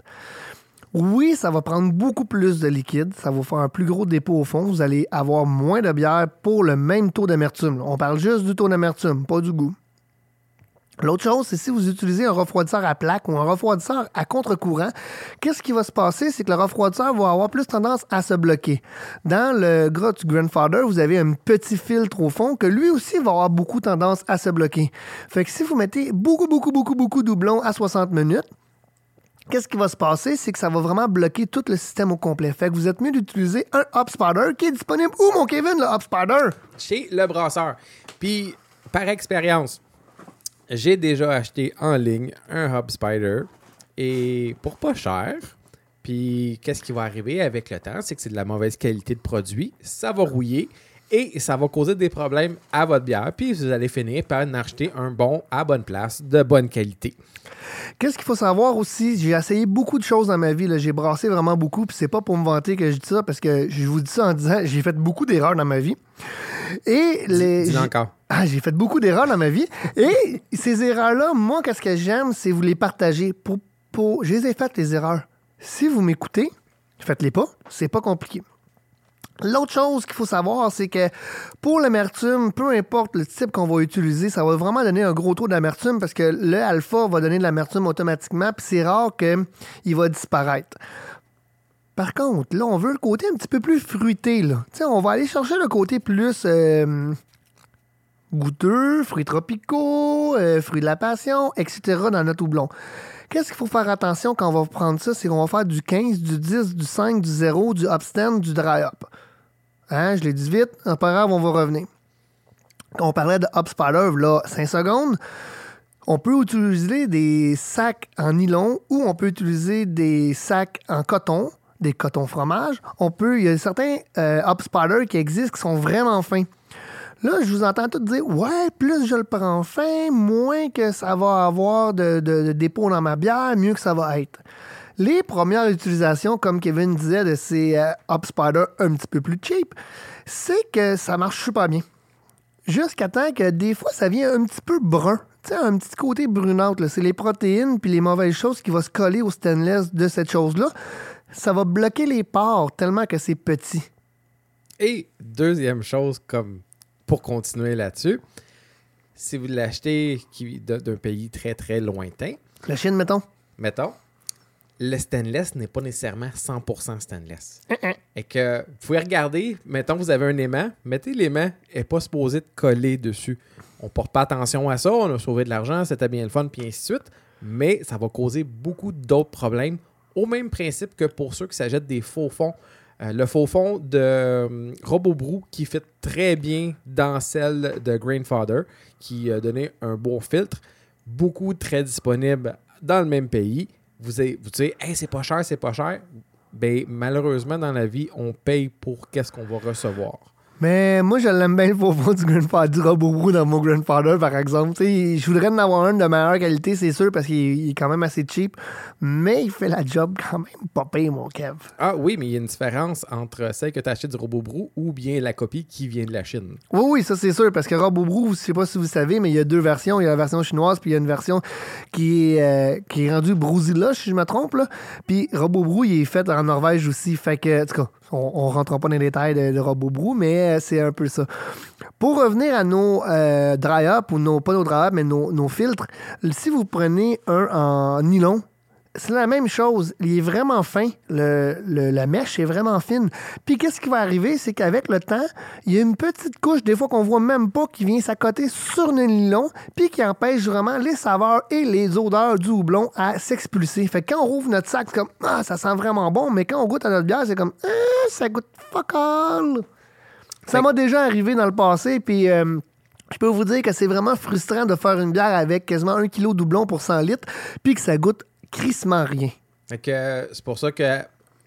Oui, ça va prendre beaucoup plus de liquide, ça va faire un plus gros dépôt au fond, vous allez avoir moins de bière pour le même taux d'amertume. On parle juste du taux d'amertume, pas du goût. L'autre chose, c'est si vous utilisez un refroidisseur à plaque ou un refroidisseur à contre-courant, qu'est-ce qui va se passer? C'est que le refroidisseur va avoir plus tendance à se bloquer. Dans le gras du Grandfather, vous avez un petit filtre au fond que lui aussi va avoir beaucoup tendance à se bloquer. Fait que si vous mettez beaucoup, beaucoup, beaucoup, beaucoup de doublons à soixante minutes, qu'est-ce qui va se passer? C'est que ça va vraiment bloquer tout le système au complet. Fait que vous êtes mieux d'utiliser un Hop Spider qui est disponible où, mon Kevin, le Hop Spider? Chez le brasseur. Puis, par expérience, j'ai déjà acheté en ligne un Hop Spider et pour pas cher. Puis, qu'est-ce qui va arriver avec le temps? C'est que c'est de la mauvaise qualité de produit. Ça va rouiller et ça va causer des problèmes à votre bière. Puis, vous allez finir par en acheter un bon à bonne place, de bonne qualité. Qu'est-ce qu'il faut savoir aussi? J'ai essayé beaucoup de choses dans ma vie. Là. J'ai brassé vraiment beaucoup. Puis, c'est pas pour me vanter que je dis ça parce que je vous dis ça en disant j'ai fait beaucoup d'erreurs dans ma vie. Et les... Dis, dis encore. Ah, j'ai fait beaucoup d'erreurs dans ma vie. Et ces erreurs-là, moi, qu'est-ce que j'aime, c'est vous les partager. Pour, pour... Je les ai faites, les erreurs. Si vous m'écoutez, faites-les pas. C'est pas compliqué. L'autre chose qu'il faut savoir, c'est que pour l'amertume, peu importe le type qu'on va utiliser, ça va vraiment donner un gros taux d'amertume parce que le alpha va donner de l'amertume automatiquement, puis c'est rare qu'il va disparaître. Par contre, là, on veut le côté un petit peu plus fruité. Là. T'sais, on va aller chercher le côté plus euh, goûteux, fruits tropicaux, euh, fruits de la passion, et cetera dans notre houblon. Qu'est-ce qu'il faut faire attention quand on va prendre ça? C'est qu'on va faire du quinze, du dix, du cinq, du zéro, du upstand, du dry up. Hein, je l'ai dit vite, c'est pas grave, on va revenir. On parlait de Hop Spider, là, cinq secondes. On peut utiliser des sacs en nylon ou on peut utiliser des sacs en coton, des cotons fromage. On peut, il y a certains euh, Hop Spider qui existent qui sont vraiment fins. Là, je vous entends tous dire « Ouais, plus je le prends fin, moins que ça va avoir de, de, de dépôt dans ma bière, mieux que ça va être. » Les premières utilisations, comme Kevin disait, de ces euh, Hop Spider un petit peu plus cheap, c'est que ça marche super bien. Jusqu'à temps que des fois, ça vient un petit peu brun. Tu sais, un petit côté brunâtre. Là. C'est les protéines puis les mauvaises choses qui vont se coller au stainless de cette chose-là. Ça va bloquer les pores tellement que c'est petit. Et deuxième chose, comme pour continuer là-dessus, si vous l'achetez qui, d'un pays très, très lointain... La Chine, mettons. Mettons. Le stainless n'est pas nécessairement cent pour cent stainless. Uh-uh. Et que vous pouvez regarder, mettons vous avez un aimant, mettez l'aimant, n'est pas supposé de coller dessus. On ne porte pas attention à ça, on a sauvé de l'argent, c'était bien le fun, puis ainsi de suite, mais ça va causer beaucoup d'autres problèmes, au même principe que pour ceux qui s'achètent des faux fonds. Euh, le faux fond de euh, Robobroo qui fit très bien dans celle de Grandfather, qui a donné un beau filtre, beaucoup très disponible dans le même pays. Vous, avez, vous dites, hey, c'est pas cher, c'est pas cher. Ben, malheureusement, dans la vie, on paye pour qu'est-ce qu'on va recevoir. Mais moi, je l'aime bien le faux fond du Grandfather, du Robobroo dans mon Grandfather, par exemple. T'sais, je voudrais en avoir un de meilleure qualité, c'est sûr, parce qu'il est quand même assez cheap. Mais il fait la job quand même pas pire, mon Kev. Ah oui, mais il y a une différence entre celle que tu as achetée du Robobroo ou bien la copie qui vient de la Chine. Oui, oui, ça c'est sûr, parce que Robobroo, je sais pas si vous savez, mais il y a deux versions. Il y a la version chinoise, puis il y a une version qui est, euh, qui est rendue Brozilla, si je me trompe. Là. Puis Robobroo, il est fait en Norvège aussi. Fait que, en tout cas, on ne rentrera pas dans les détails de, de Robobroo, mais euh, c'est un peu ça. Pour revenir à nos euh, dry-up, ou nos, pas nos dry-up, mais nos, nos filtres, si vous prenez un en nylon, c'est la même chose. Il est vraiment fin. Le, le, la mèche est vraiment fine. Puis qu'est-ce qui va arriver, c'est qu'avec le temps, il y a une petite couche, des fois qu'on voit même pas, qui vient s'accoter sur le nylon, puis qui empêche vraiment les saveurs et les odeurs du houblon à s'expulser. Fait que quand on rouvre notre sac, c'est comme « Ah, ça sent vraiment bon », mais quand on goûte à notre bière, c'est comme « Ah, ça goûte fuck all ». Ça m'a déjà arrivé dans le passé, puis... Euh, je peux vous dire que c'est vraiment frustrant de faire une bière avec quasiment un kilo de houblon pour cent litres, puis que ça goûte crissement rien. Fait que, c'est pour ça que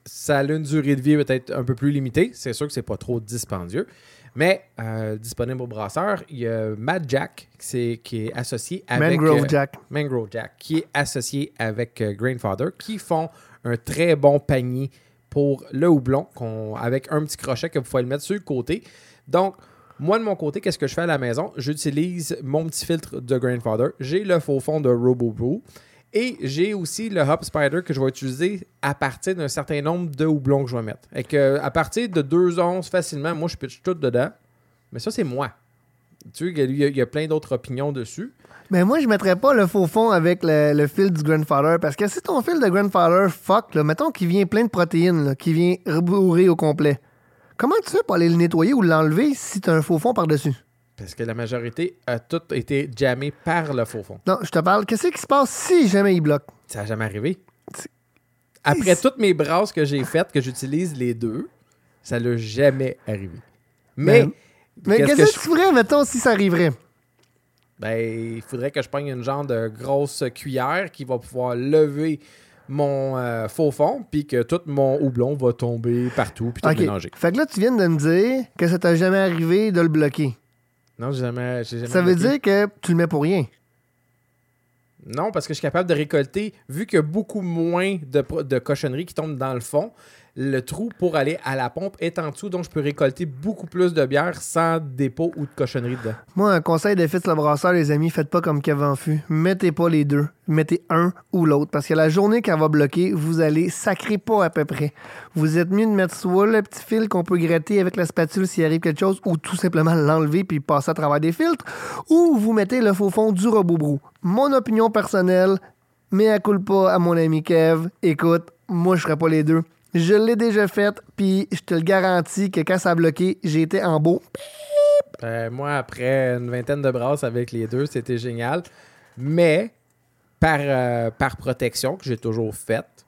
ça a une durée de vie peut-être un peu plus limitée. C'est sûr que c'est pas trop dispendieux. Mais euh, disponible au brasseur, il y a Mad Jack qui est associé avec... Mangrove Jack. Euh, Mangrove Jack, qui est associé avec euh, Grainfather, qui font un très bon panier pour le houblon, qu'on, avec un petit crochet que vous pouvez le mettre sur le côté. Donc, moi, de mon côté, qu'est-ce que je fais à la maison? J'utilise mon petit filtre de Grainfather. J'ai le faux fond de RoboBrew. Et j'ai aussi le Hop Spider que je vais utiliser à partir d'un certain nombre de houblons que je vais mettre. Et que à partir de deux onces facilement, moi je pitche tout dedans. Mais ça, c'est moi. Tu sais, il y a, il y a plein d'autres opinions dessus. Mais moi, je mettrais pas le faux fond avec le, le fil du Grandfather. Parce que si ton fil de Grandfather, fuck, là, mettons qu'il vient plein de protéines, là, qu'il vient rebourrer au complet. Comment tu fais pour aller le nettoyer ou l'enlever si tu as un faux fond par-dessus? Parce que la majorité a tout été jammé par le faux fond. Non, je te parle. Qu'est-ce qui se passe si jamais il bloque? Ça n'a jamais arrivé. Après toutes mes brasses que j'ai faites, que j'utilise les deux, ça n'a jamais arrivé. Mais, Ben, mais qu'est-ce, qu'est-ce que, que tu ferais, mettons, si ça arriverait? Ben, il faudrait que je prenne une genre de grosse cuillère qui va pouvoir lever mon euh, faux fond, puis que tout mon houblon va tomber partout, puis tout okay. mélanger. Fait que là, tu viens de me dire que ça t'a jamais arrivé de le bloquer. Non, j'ai jamais, j'ai jamais Ça veut bloqué. dire que tu le mets pour rien. Non, parce que je suis capable de récolter, vu qu'il y a beaucoup moins de, de cochonneries qui tombent dans le fond, le trou pour aller à la pompe est en dessous, donc je peux récolter beaucoup plus de bière sans dépôt ou de cochonneries dedans. Moi, un conseil de Fitz le brasseur, les amis, faites pas comme Kevin Fut. Mettez pas les deux. Mettez un ou l'autre. Parce que la journée qu'elle va bloquer, vous allez sacrer pas à peu près. Vous êtes mieux de mettre soit le petit fil qu'on peut gratter avec la spatule s'il arrive quelque chose, ou tout simplement l'enlever puis passer à travers des filtres, ou vous mettez le faux fond du RoboBrew. Mon opinion personnelle, mais à coule pas à mon ami Kev. Écoute, moi, je ferais pas les deux. Je l'ai déjà fait, puis je te le garantis que quand ça a bloqué, j'ai été en beau. Euh, moi, après une vingtaine de brasses avec les deux, c'était génial. Mais, par, euh, par protection, que j'ai toujours faite,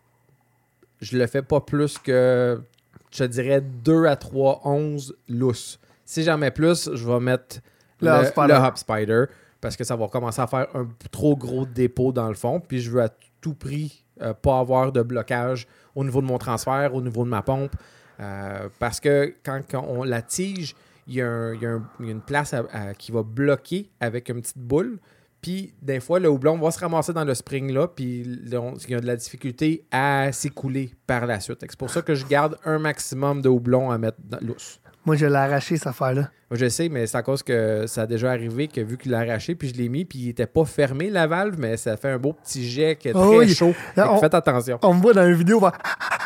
je le fais pas plus que, je dirais, deux à trois onces lousses. Si j'en mets plus, je vais mettre le, le, Hop Spider. le Hop Spider, parce que ça va commencer à faire un trop gros dépôt dans le fond, puis je veux à tout prix euh, pas avoir de blocage au niveau de mon transfert, au niveau de ma pompe. Euh, parce que quand, quand on la tige, il y, y, y a une place à, à, qui va bloquer avec une petite boule. Puis, des fois, le houblon va se ramasser dans le spring-là, puis il y a de la difficulté à s'écouler par la suite. C'est pour ça que je garde un maximum de houblon à mettre dans l'os. Moi, je l'ai arraché, cette affaire-là. Je sais, mais c'est à cause que ça a déjà arrivé que vu qu'il l'a arraché, puis je l'ai mis, puis il n'était pas fermé, la valve, mais ça fait un beau petit jet qui est très oh, oui. chaud. Là, on, faites attention. On me voit dans une vidéo, va...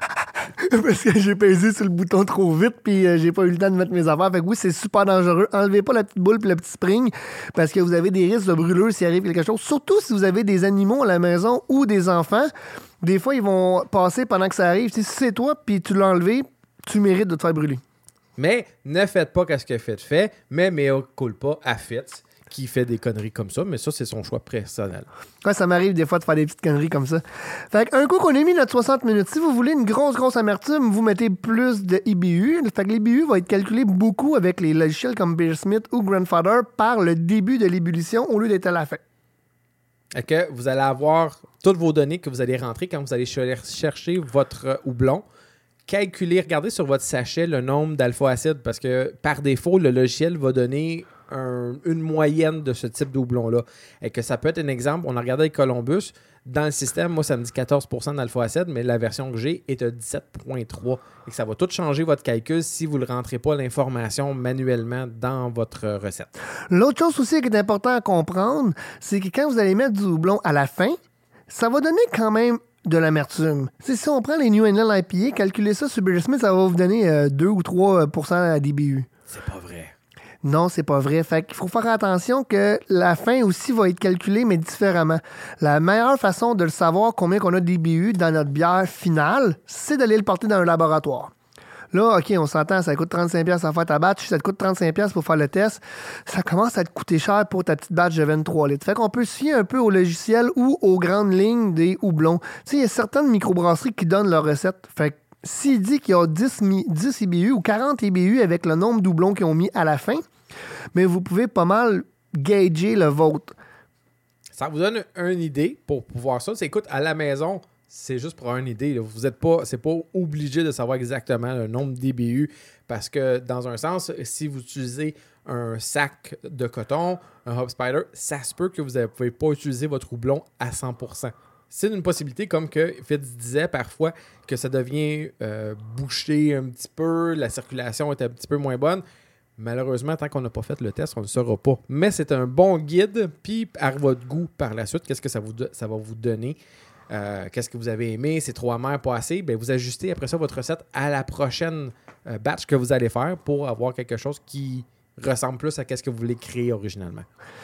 parce que j'ai pesé sur le bouton trop vite, puis euh, j'ai pas eu le temps de mettre mes affaires. Fait que oui, c'est super dangereux. Enlevez pas la petite boule puis le petit spring, parce que vous avez des risques de brûlure s'il arrive quelque chose. Surtout si vous avez des animaux à la maison ou des enfants. Des fois, ils vont passer pendant que ça arrive. Si c'est toi, puis tu l'as enlevé, tu mérites de te faire brûler. Mais ne faites pas ce que Fitz fait, mais mea culpa à Fitz, qui fait des conneries comme ça, mais ça, c'est son choix personnel. Ouais, ça m'arrive des fois de faire des petites conneries comme ça. Fait qu'un coup qu'on a mis notre soixante minutes, si vous voulez une grosse, grosse amertume, vous mettez plus de I B U. Fait que l'I B U va être calculé beaucoup avec les logiciels comme Beersmith ou Grandfather par le début de l'ébullition au lieu d'être à la fin. Et que vous allez avoir toutes vos données que vous allez rentrer quand vous allez chercher votre houblon. Calculez, regardez sur votre sachet le nombre d'alpha-acide parce que par défaut, le logiciel va donner un, une moyenne de ce type de houblon-là. Et que ça peut être un exemple, on a regardé avec Columbus, dans le système, moi ça me dit quatorze pour cent d'alpha-acide, mais la version que j'ai est à dix-sept virgule trois. Et que ça va tout changer votre calcul si vous ne rentrez pas l'information manuellement dans votre recette. L'autre chose aussi qui est important à comprendre, c'est que quand vous allez mettre du houblon à la fin, ça va donner quand même de l'amertume. T'sais, si on prend les New England I P A, calculez ça sur Beersmith, ça va vous donner euh, deux ou trois pour cent à D B U. C'est pas vrai. Non, c'est pas vrai. Fait qu'il faut faire attention que la fin aussi va être calculée, mais différemment. La meilleure façon de le savoir combien qu'on a de D B U dans notre bière finale, c'est d'aller le porter dans un laboratoire. Là, OK, on s'entend, ça coûte trente-cinq dollars à faire ta batch. Si ça te coûte trente-cinq dollars pour faire le test, ça commence à te coûter cher pour ta petite batch de vingt-trois litres. Fait qu'on peut se fier un peu au logiciel ou aux grandes lignes des houblons. Tu sais, il y a certaines microbrasseries qui donnent leurs recettes. Fait que s'il dit qu'il y a dix, dix I B U ou quarante I B U avec le nombre de houblons qu'ils ont mis à la fin, mais vous pouvez pas mal gager le vôtre. Ça vous donne une idée pour pouvoir ça. C'est, écoute, à la maison, c'est juste pour avoir une idée. Là. Vous êtes pas, c'est pas obligé de savoir exactement le nombre d'I B U parce que, dans un sens, si vous utilisez un sac de coton, un Hub Spider, ça se peut que vous ne pouvez pas utiliser votre houblon à cent pour cent. C'est une possibilité, comme que Fitz disait parfois, que ça devient euh, bouché un petit peu, la circulation est un petit peu moins bonne. Malheureusement, tant qu'on n'a pas fait le test, on ne le saura pas. Mais c'est un bon guide, puis à votre goût par la suite, qu'est-ce que ça, vous do- ça va vous donner? Euh, qu'est-ce que vous avez aimé? C'est trop amer, pas assez? Bien, vous ajustez après ça votre recette à la prochaine euh, batch que vous allez faire pour avoir quelque chose qui ressemble plus à ce que vous voulez créer originalement.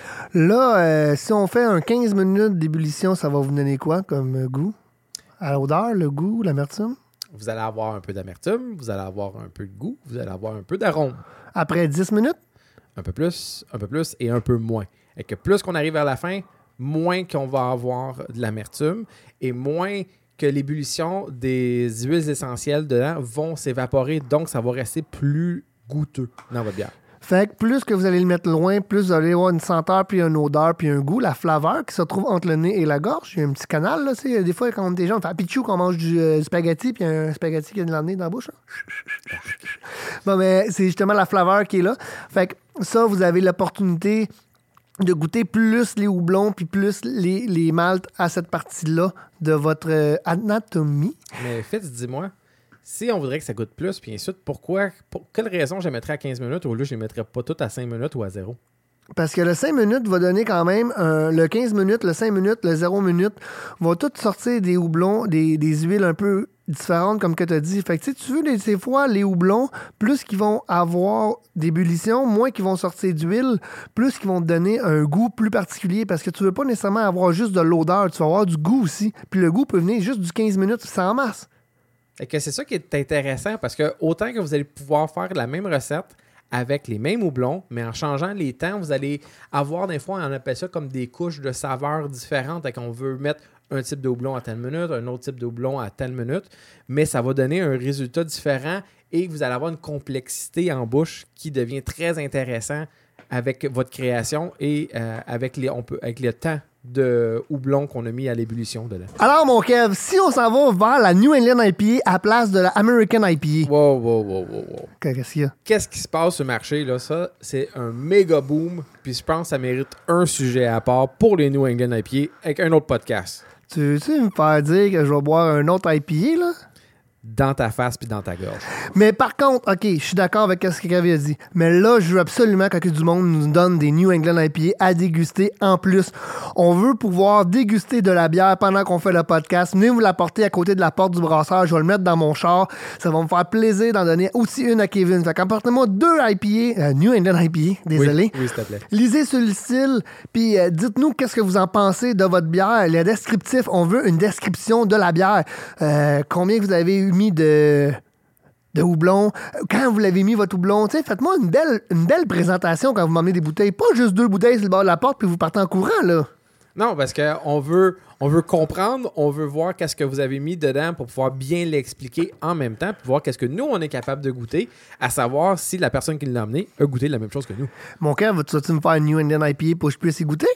Là, euh, si on fait un quinze minutes d'ébullition, ça va vous donner quoi comme euh, goût? À l'odeur, le goût, l'amertume? Vous allez avoir un peu d'amertume, vous allez avoir un peu de goût, vous allez avoir un peu d'arôme. Après dix minutes? Un peu plus, un peu plus et un peu moins. Et que plus qu'on arrive vers la fin, moins qu'on va avoir de l'amertume et moins que l'ébullition des huiles essentielles dedans vont s'évaporer. Donc, ça va rester plus goûteux dans votre bière. Fait que plus que vous allez le mettre loin, plus vous allez avoir une senteur, puis une odeur, puis un goût, la flaveur qui se trouve entre le nez et la gorge. Il y a un petit canal, là. C'est, des fois, quand on est des gens, on fait un pitchou, qu'on mange du euh, spaghetti, puis un spaghetti qui a de le nez dans la bouche. Là. Bon, mais c'est justement la flaveur qui est là. Fait que ça, vous avez l'opportunité de goûter plus les houblons, puis plus les, les maltes à cette partie-là de votre euh, anatomie. Mais Fitz, dis-moi, si on voudrait que ça goûte plus, puis ensuite, pourquoi, pour quelle raison je les mettrais à quinze minutes au lieu je les mettrais pas toutes à cinq minutes ou à zéro? Parce que le cinq minutes va donner quand même, un, le quinze minutes, le cinq minutes, le zéro minutes, va tout sortir des houblons, des, des huiles un peu différentes, comme que tu as dit. Fait que tu veux, des, des fois, les houblons, plus qu'ils vont avoir d'ébullition, moins qu'ils vont sortir d'huile, plus qu'ils vont te donner un goût plus particulier. Parce que tu veux pas nécessairement avoir juste de l'odeur, tu vas avoir du goût aussi. Puis le goût peut venir juste du quinze minutes, c'est en masse. Et que c'est ça qui est intéressant parce que autant que vous allez pouvoir faire la même recette avec les mêmes houblons, mais en changeant les temps, vous allez avoir des fois, on appelle ça comme des couches de saveurs différentes. On veut mettre un type de houblon à telle minute, un autre type de houblon à telle minute, mais ça va donner un résultat différent et vous allez avoir une complexité en bouche qui devient très intéressant avec votre création et euh, avec, les, on peut, avec le temps de houblon qu'on a mis à l'ébullition dedans. Alors, mon Kev, si on s'en va vers la New England I P A à place de la American I P A. Wow, wow, wow, wow, wow. Qu'est-ce qu'il y a? Qu'est-ce qui se passe sur le marché, là? Ça, c'est un méga boom. Puis je pense que ça mérite un sujet à part pour les New England I P A avec un autre podcast. Tu veux-tu me faire dire que je vais boire un autre I P A, là? Dans ta face puis dans ta gorge. Mais par contre, OK, je suis d'accord avec ce que Gavi a dit. Mais là, je veux absolument que du monde nous donne des New England I P A à déguster en plus. On veut pouvoir déguster de la bière pendant qu'on fait le podcast. Venez vous l'apporter à côté de la porte du brasseur. Je vais le mettre dans mon char. Ça va me faire plaisir d'en donner aussi une à Kevin. Fait qu'apportez-moi deux I P A, euh, New England I P A, désolé. Oui, oui, s'il te plaît. Lisez sur le style, puis euh, dites-nous qu'est-ce que vous en pensez de votre bière. Le descriptif, on veut une description de la bière. Euh, combien vous avez eu mis de, de houblon. Quand vous l'avez mis, votre houblon, faites-moi une belle, une belle présentation quand vous m'emmenez des bouteilles. Pas juste deux bouteilles sur le bord de la porte puis vous partez en courant, là. Non, parce qu'on veut, on veut comprendre, on veut voir qu'est-ce que vous avez mis dedans pour pouvoir bien l'expliquer en même temps puis voir qu'est-ce que nous, on est capable de goûter, à savoir si la personne qui l'a amené a goûté la même chose que nous. Mon cœur, vas-tu me faire une New England I P A pour que je puisse y goûter?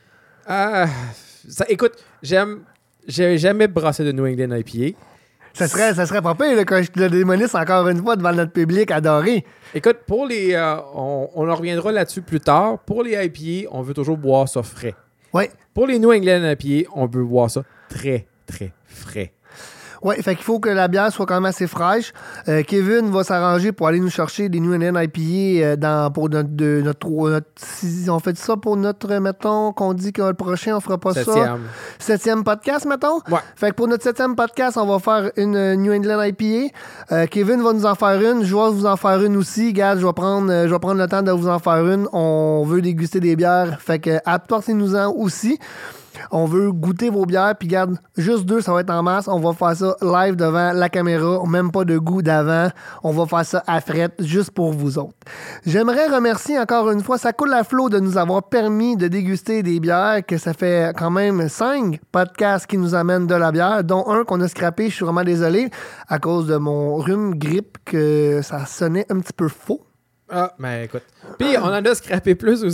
Euh, ça, écoute, j'aime... J'ai jamais brassé de New England I P A. Ça serait, ça serait pas pire là, quand je te le démonisse encore une fois devant notre public adoré. Écoute, pour les, euh, on, on en reviendra là-dessus plus tard. Pour les I P A, on veut toujours boire ça frais. Oui. Pour les New England I P A, on veut boire ça très, très frais. Oui, fait qu'il faut que la bière soit quand même assez fraîche. Euh, Kevin va s'arranger pour aller nous chercher des New England I P A euh, dans, pour notre, de, notre, notre... Si on fait ça pour notre, mettons, qu'on dit que le prochain, on fera pas Septième. ça. Septième podcast, mettons? Ouais. Fait que pour notre septième podcast, on va faire une New England I P A. Euh, Kevin va nous en faire une. Je vais vous en faire une aussi. Regarde, je vais prendre, je vais prendre le temps de vous en faire une. On veut déguster des bières. Fait que apportez-nous-en aussi. On veut goûter vos bières, puis garde, juste deux, ça va être en masse. On va faire ça live devant la caméra, même pas de goût d'avant. On va faire ça à frette, juste pour vous autres. J'aimerais remercier encore une fois, ça coule à flot de nous avoir permis de déguster des bières, que ça fait quand même cinq podcasts qui nous amènent de la bière, dont un qu'on a scrappé, je suis vraiment désolé, à cause de mon rhume grippe, que ça sonnait un petit peu faux. Ah, ben écoute. Puis, on en a scrappé plus aussi.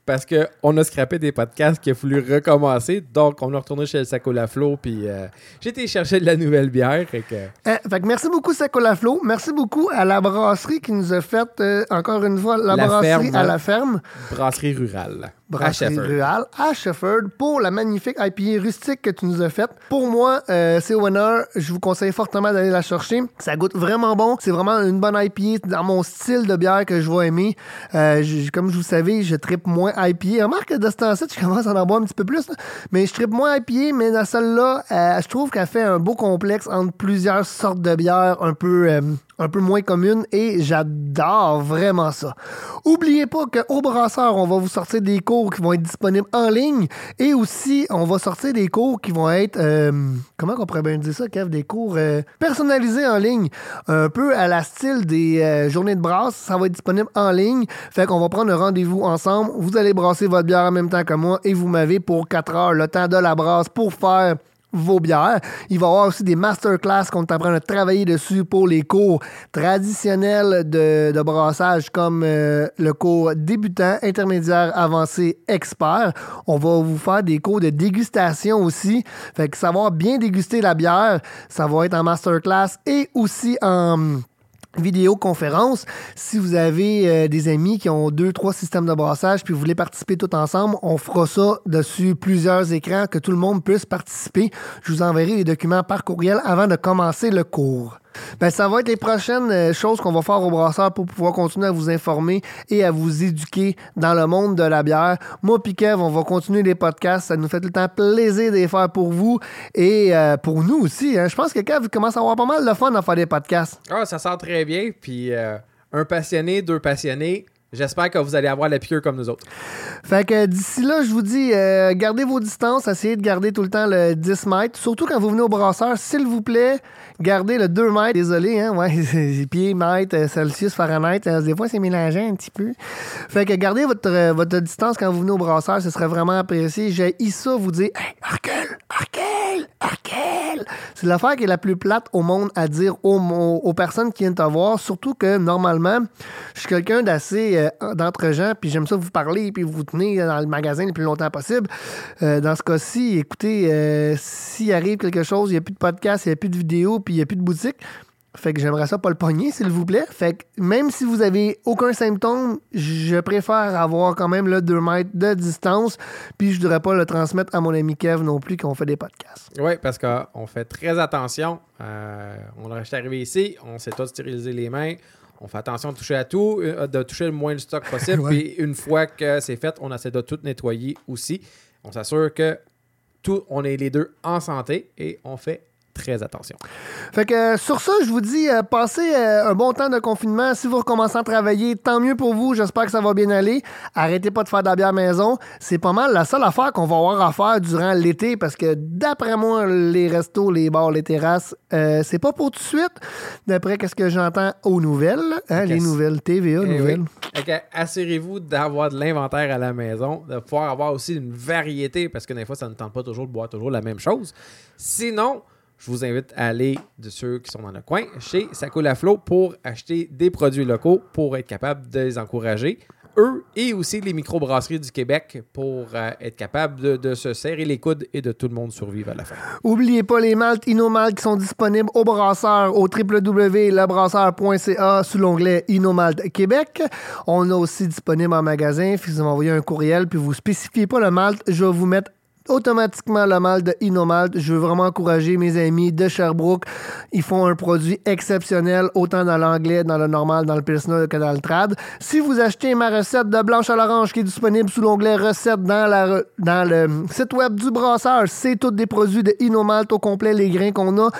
parce qu'on a scrappé des podcasts qu'il a fallu recommencer. Donc, on a retourné chez le Sacolaflo, puis euh, j'ai été chercher de la nouvelle bière. Fait que... Euh, fait que merci beaucoup, Sacolaflo. Merci beaucoup à la brasserie qui nous a fait, euh, encore une fois, la, la brasserie ferme, à la ferme. Brasserie rurale. Brasserie rurale à Shefford pour la magnifique I P A rustique que tu nous as faite. Pour moi, euh, c'est au honneur. Je vous conseille fortement d'aller la chercher. Ça goûte vraiment bon. C'est vraiment une bonne I P A dans mon style de bière que je vais aimer. Euh, je, comme je vous savez, je trippe moins I P A. Remarque que de ce temps-ci, je commence à en boire un petit peu plus. Là. Mais je trippe moins I P A, mais dans celle-là, euh, je trouve qu'elle fait un beau complexe entre plusieurs sortes de bières un peu... Euh, un peu moins communes et j'adore vraiment ça. Oubliez pas qu'au Brasseur, on va vous sortir des cours qui vont être disponibles en ligne et aussi, on va sortir des cours qui vont être, euh, comment on pourrait bien dire ça, Kev? Des cours euh, personnalisés en ligne, un peu à la style des euh, journées de brasse. Ça va être disponible en ligne. Fait qu'on va prendre un rendez-vous ensemble. Vous allez brasser votre bière en même temps que moi et vous m'avez pour quatre heures le temps de la brasse pour faire vos bières. Il va y avoir aussi des masterclass qu'on t'apprend à travailler dessus pour les cours traditionnels de, de brassage comme euh, le cours débutant, intermédiaire, avancé, expert. On va vous faire des cours de dégustation aussi. Fait que savoir bien déguster la bière, ça va être en masterclass et aussi en vidéoconférence. Si vous avez euh, des amis qui ont deux, trois systèmes de brassage puis vous voulez participer tout ensemble, on fera ça dessus plusieurs écrans que tout le monde puisse participer. Je vous enverrai les documents par courriel avant de commencer le cours. Ben, ça va être les prochaines euh, choses qu'on va faire au brasseur pour pouvoir continuer à vous informer et à vous éduquer dans le monde de la bière. Moi puis Kev, on va continuer les podcasts. Ça nous fait tout le temps plaisir de les faire pour vous et euh, pour nous aussi. Hein. Je pense que Kev commence à avoir pas mal de fun à faire des podcasts. Ah, ça sent très bien. Puis euh, un passionné, deux passionnés. J'espère que vous allez avoir la piqûre comme nous autres. Fait que d'ici là, je vous dis, euh, gardez vos distances, essayez de garder tout le temps le dix mètres. Surtout quand vous venez au brasseur, s'il vous plaît, gardez le deux mètres. Désolé, hein, ouais, pieds, mètres, Celsius, Fahrenheit, euh, des fois c'est mélangé un petit peu. Fait que gardez votre, euh, votre distance quand vous venez au brasseur, ce serait vraiment apprécié. J'ai eu ça vous dire, hey, recule, recule, recule. C'est l'affaire qui est la plus plate au monde à dire aux, aux, aux personnes qui viennent te voir, surtout que normalement, je suis quelqu'un d'assez euh, d'entre-gens, puis j'aime ça vous parler, puis vous tenir dans le magasin le plus longtemps possible. Euh, dans ce cas-ci, écoutez, euh, s'il arrive quelque chose, il n'y a plus de podcast, il n'y a plus de vidéo, puis il n'y a plus de boutique, fait que j'aimerais ça pas le pogner, s'il vous plaît. Fait que même si vous avez aucun symptôme, je préfère avoir quand même le deux mètres de distance, puis je ne devrais pas le transmettre à mon ami Kev non plus qu'on fait des podcasts. Oui, parce qu'on fait très attention. Euh, on est arrivé ici, on s'est tous stérilisé les mains. On fait attention de toucher à tout, de toucher le moins de stock possible. ouais. Puis une fois que c'est fait, on essaie de tout nettoyer aussi. On s'assure que tout, on est les deux en santé et on fait très attention. Fait que sur ça, je vous dis, euh, passez euh, un bon temps de confinement. Si vous recommencez à travailler, tant mieux pour vous. J'espère que ça va bien aller. Arrêtez pas de faire de la bière maison. C'est pas mal la seule affaire qu'on va avoir à faire durant l'été parce que d'après moi, les restos, les bars, les terrasses, euh, c'est pas pour tout de suite. D'après ce que j'entends aux nouvelles, hein, okay. Les nouvelles T V A, eh nouvelles. Oui. Okay. Assurez-vous d'avoir de l'inventaire à la maison, de pouvoir avoir aussi une variété parce que des fois, ça ne tente pas toujours de boire toujours la même chose. Sinon, je vous invite à aller, de ceux qui sont dans le coin, chez Sacolaflo pour acheter des produits locaux pour être capable de les encourager, eux et aussi les microbrasseries du Québec pour euh, être capable de, de se serrer les coudes et de tout le monde survivre à la fin. N'oubliez pas les maltes Inomalt qui sont disponibles au brasseur au w w w point le brasseur point c a sous l'onglet Inomalt Québec. On a aussi disponible en magasin. Si vous m'envoyez un courriel puis vous ne spécifiez pas le malt, je vais vous mettre automatiquement le malt de Inomalt. Je veux vraiment encourager mes amis de Sherbrooke. Ils font un produit exceptionnel, autant dans l'anglais, dans le normal, dans le pilsner que dans le trad. Si vous achetez ma recette de blanche à l'orange qui est disponible sous l'onglet recettes dans, la, dans le site web du brasseur, c'est tous des produits de Inomalt au complet, les grains qu'on a.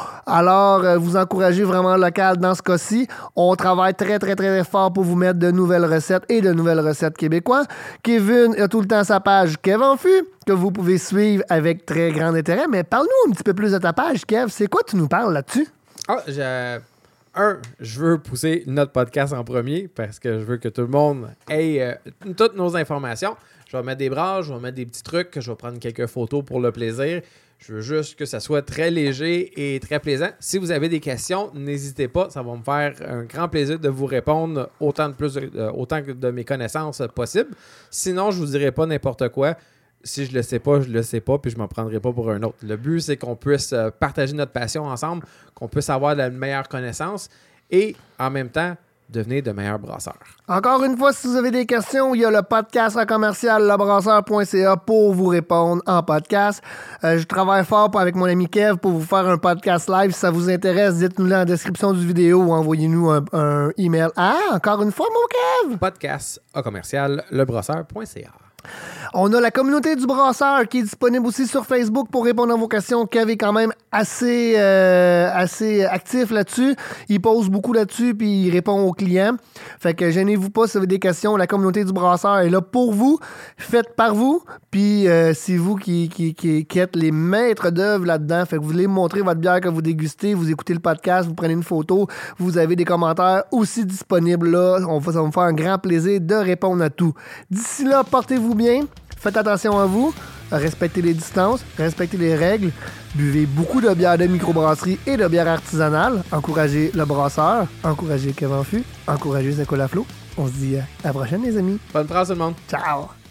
Alors, euh, vous encouragez vraiment local dans ce cas-ci. On travaille très, très, très fort pour vous mettre de nouvelles recettes et de nouvelles recettes québécoises. Kevin a tout le temps sa page Kev en fût, que vous pouvez suivre avec très grand intérêt. Mais parle-nous un petit peu plus de ta page, Kev. C'est quoi tu nous parles là-dessus? Ah, j'ai... Un, je veux pousser notre podcast en premier parce que je veux que tout le monde ait euh, toutes nos informations. Je vais mettre des bras, je vais mettre des petits trucs, je vais prendre quelques photos pour le plaisir. Je veux juste que ça soit très léger et très plaisant. Si vous avez des questions, n'hésitez pas. Ça va me faire un grand plaisir de vous répondre autant de plus, euh, autant que de mes connaissances possibles. Sinon, je vous dirai pas n'importe quoi. Si je le sais pas, je le sais pas, puis je m'en prendrai pas pour un autre. Le but, c'est qu'on puisse partager notre passion ensemble, qu'on puisse avoir de la meilleure connaissance et en même temps, devenir de meilleurs brasseurs. Encore une fois, si vous avez des questions, il y a le podcast à commercial lebrasseur point c a pour vous répondre en podcast. Euh, je travaille fort avec mon ami Kev pour vous faire un podcast live. Si ça vous intéresse, dites-nous-le en description du vidéo ou envoyez-nous un, un email. Ah, encore une fois, mon Kev! Podcast à commercial lebrasseur point c a. On a la communauté du brasseur qui est disponible aussi sur Facebook pour répondre à vos questions. Kev est quand même assez, euh, assez actif là-dessus. Il pose beaucoup là-dessus puis il répond aux clients. Fait que gênez-vous pas si vous avez des questions. La communauté du brasseur est là pour vous, faite par vous. Puis euh, c'est vous qui, qui, qui, qui êtes les maîtres d'œuvre là-dedans. Fait que vous voulez montrer votre bière que vous dégustez, vous écoutez le podcast, vous prenez une photo, vous avez des commentaires aussi disponibles là. On va, ça va me faire un grand plaisir de répondre à tout. D'ici là, portez-vous bien. Faites attention à vous, respectez les distances, respectez les règles, buvez beaucoup de bière de microbrasserie et de bière artisanale, encouragez le brasseur, encouragez Kevin Fût, encouragez Zach Laflot. On se dit à la prochaine les amis. Bonne phrase tout le monde. Ciao!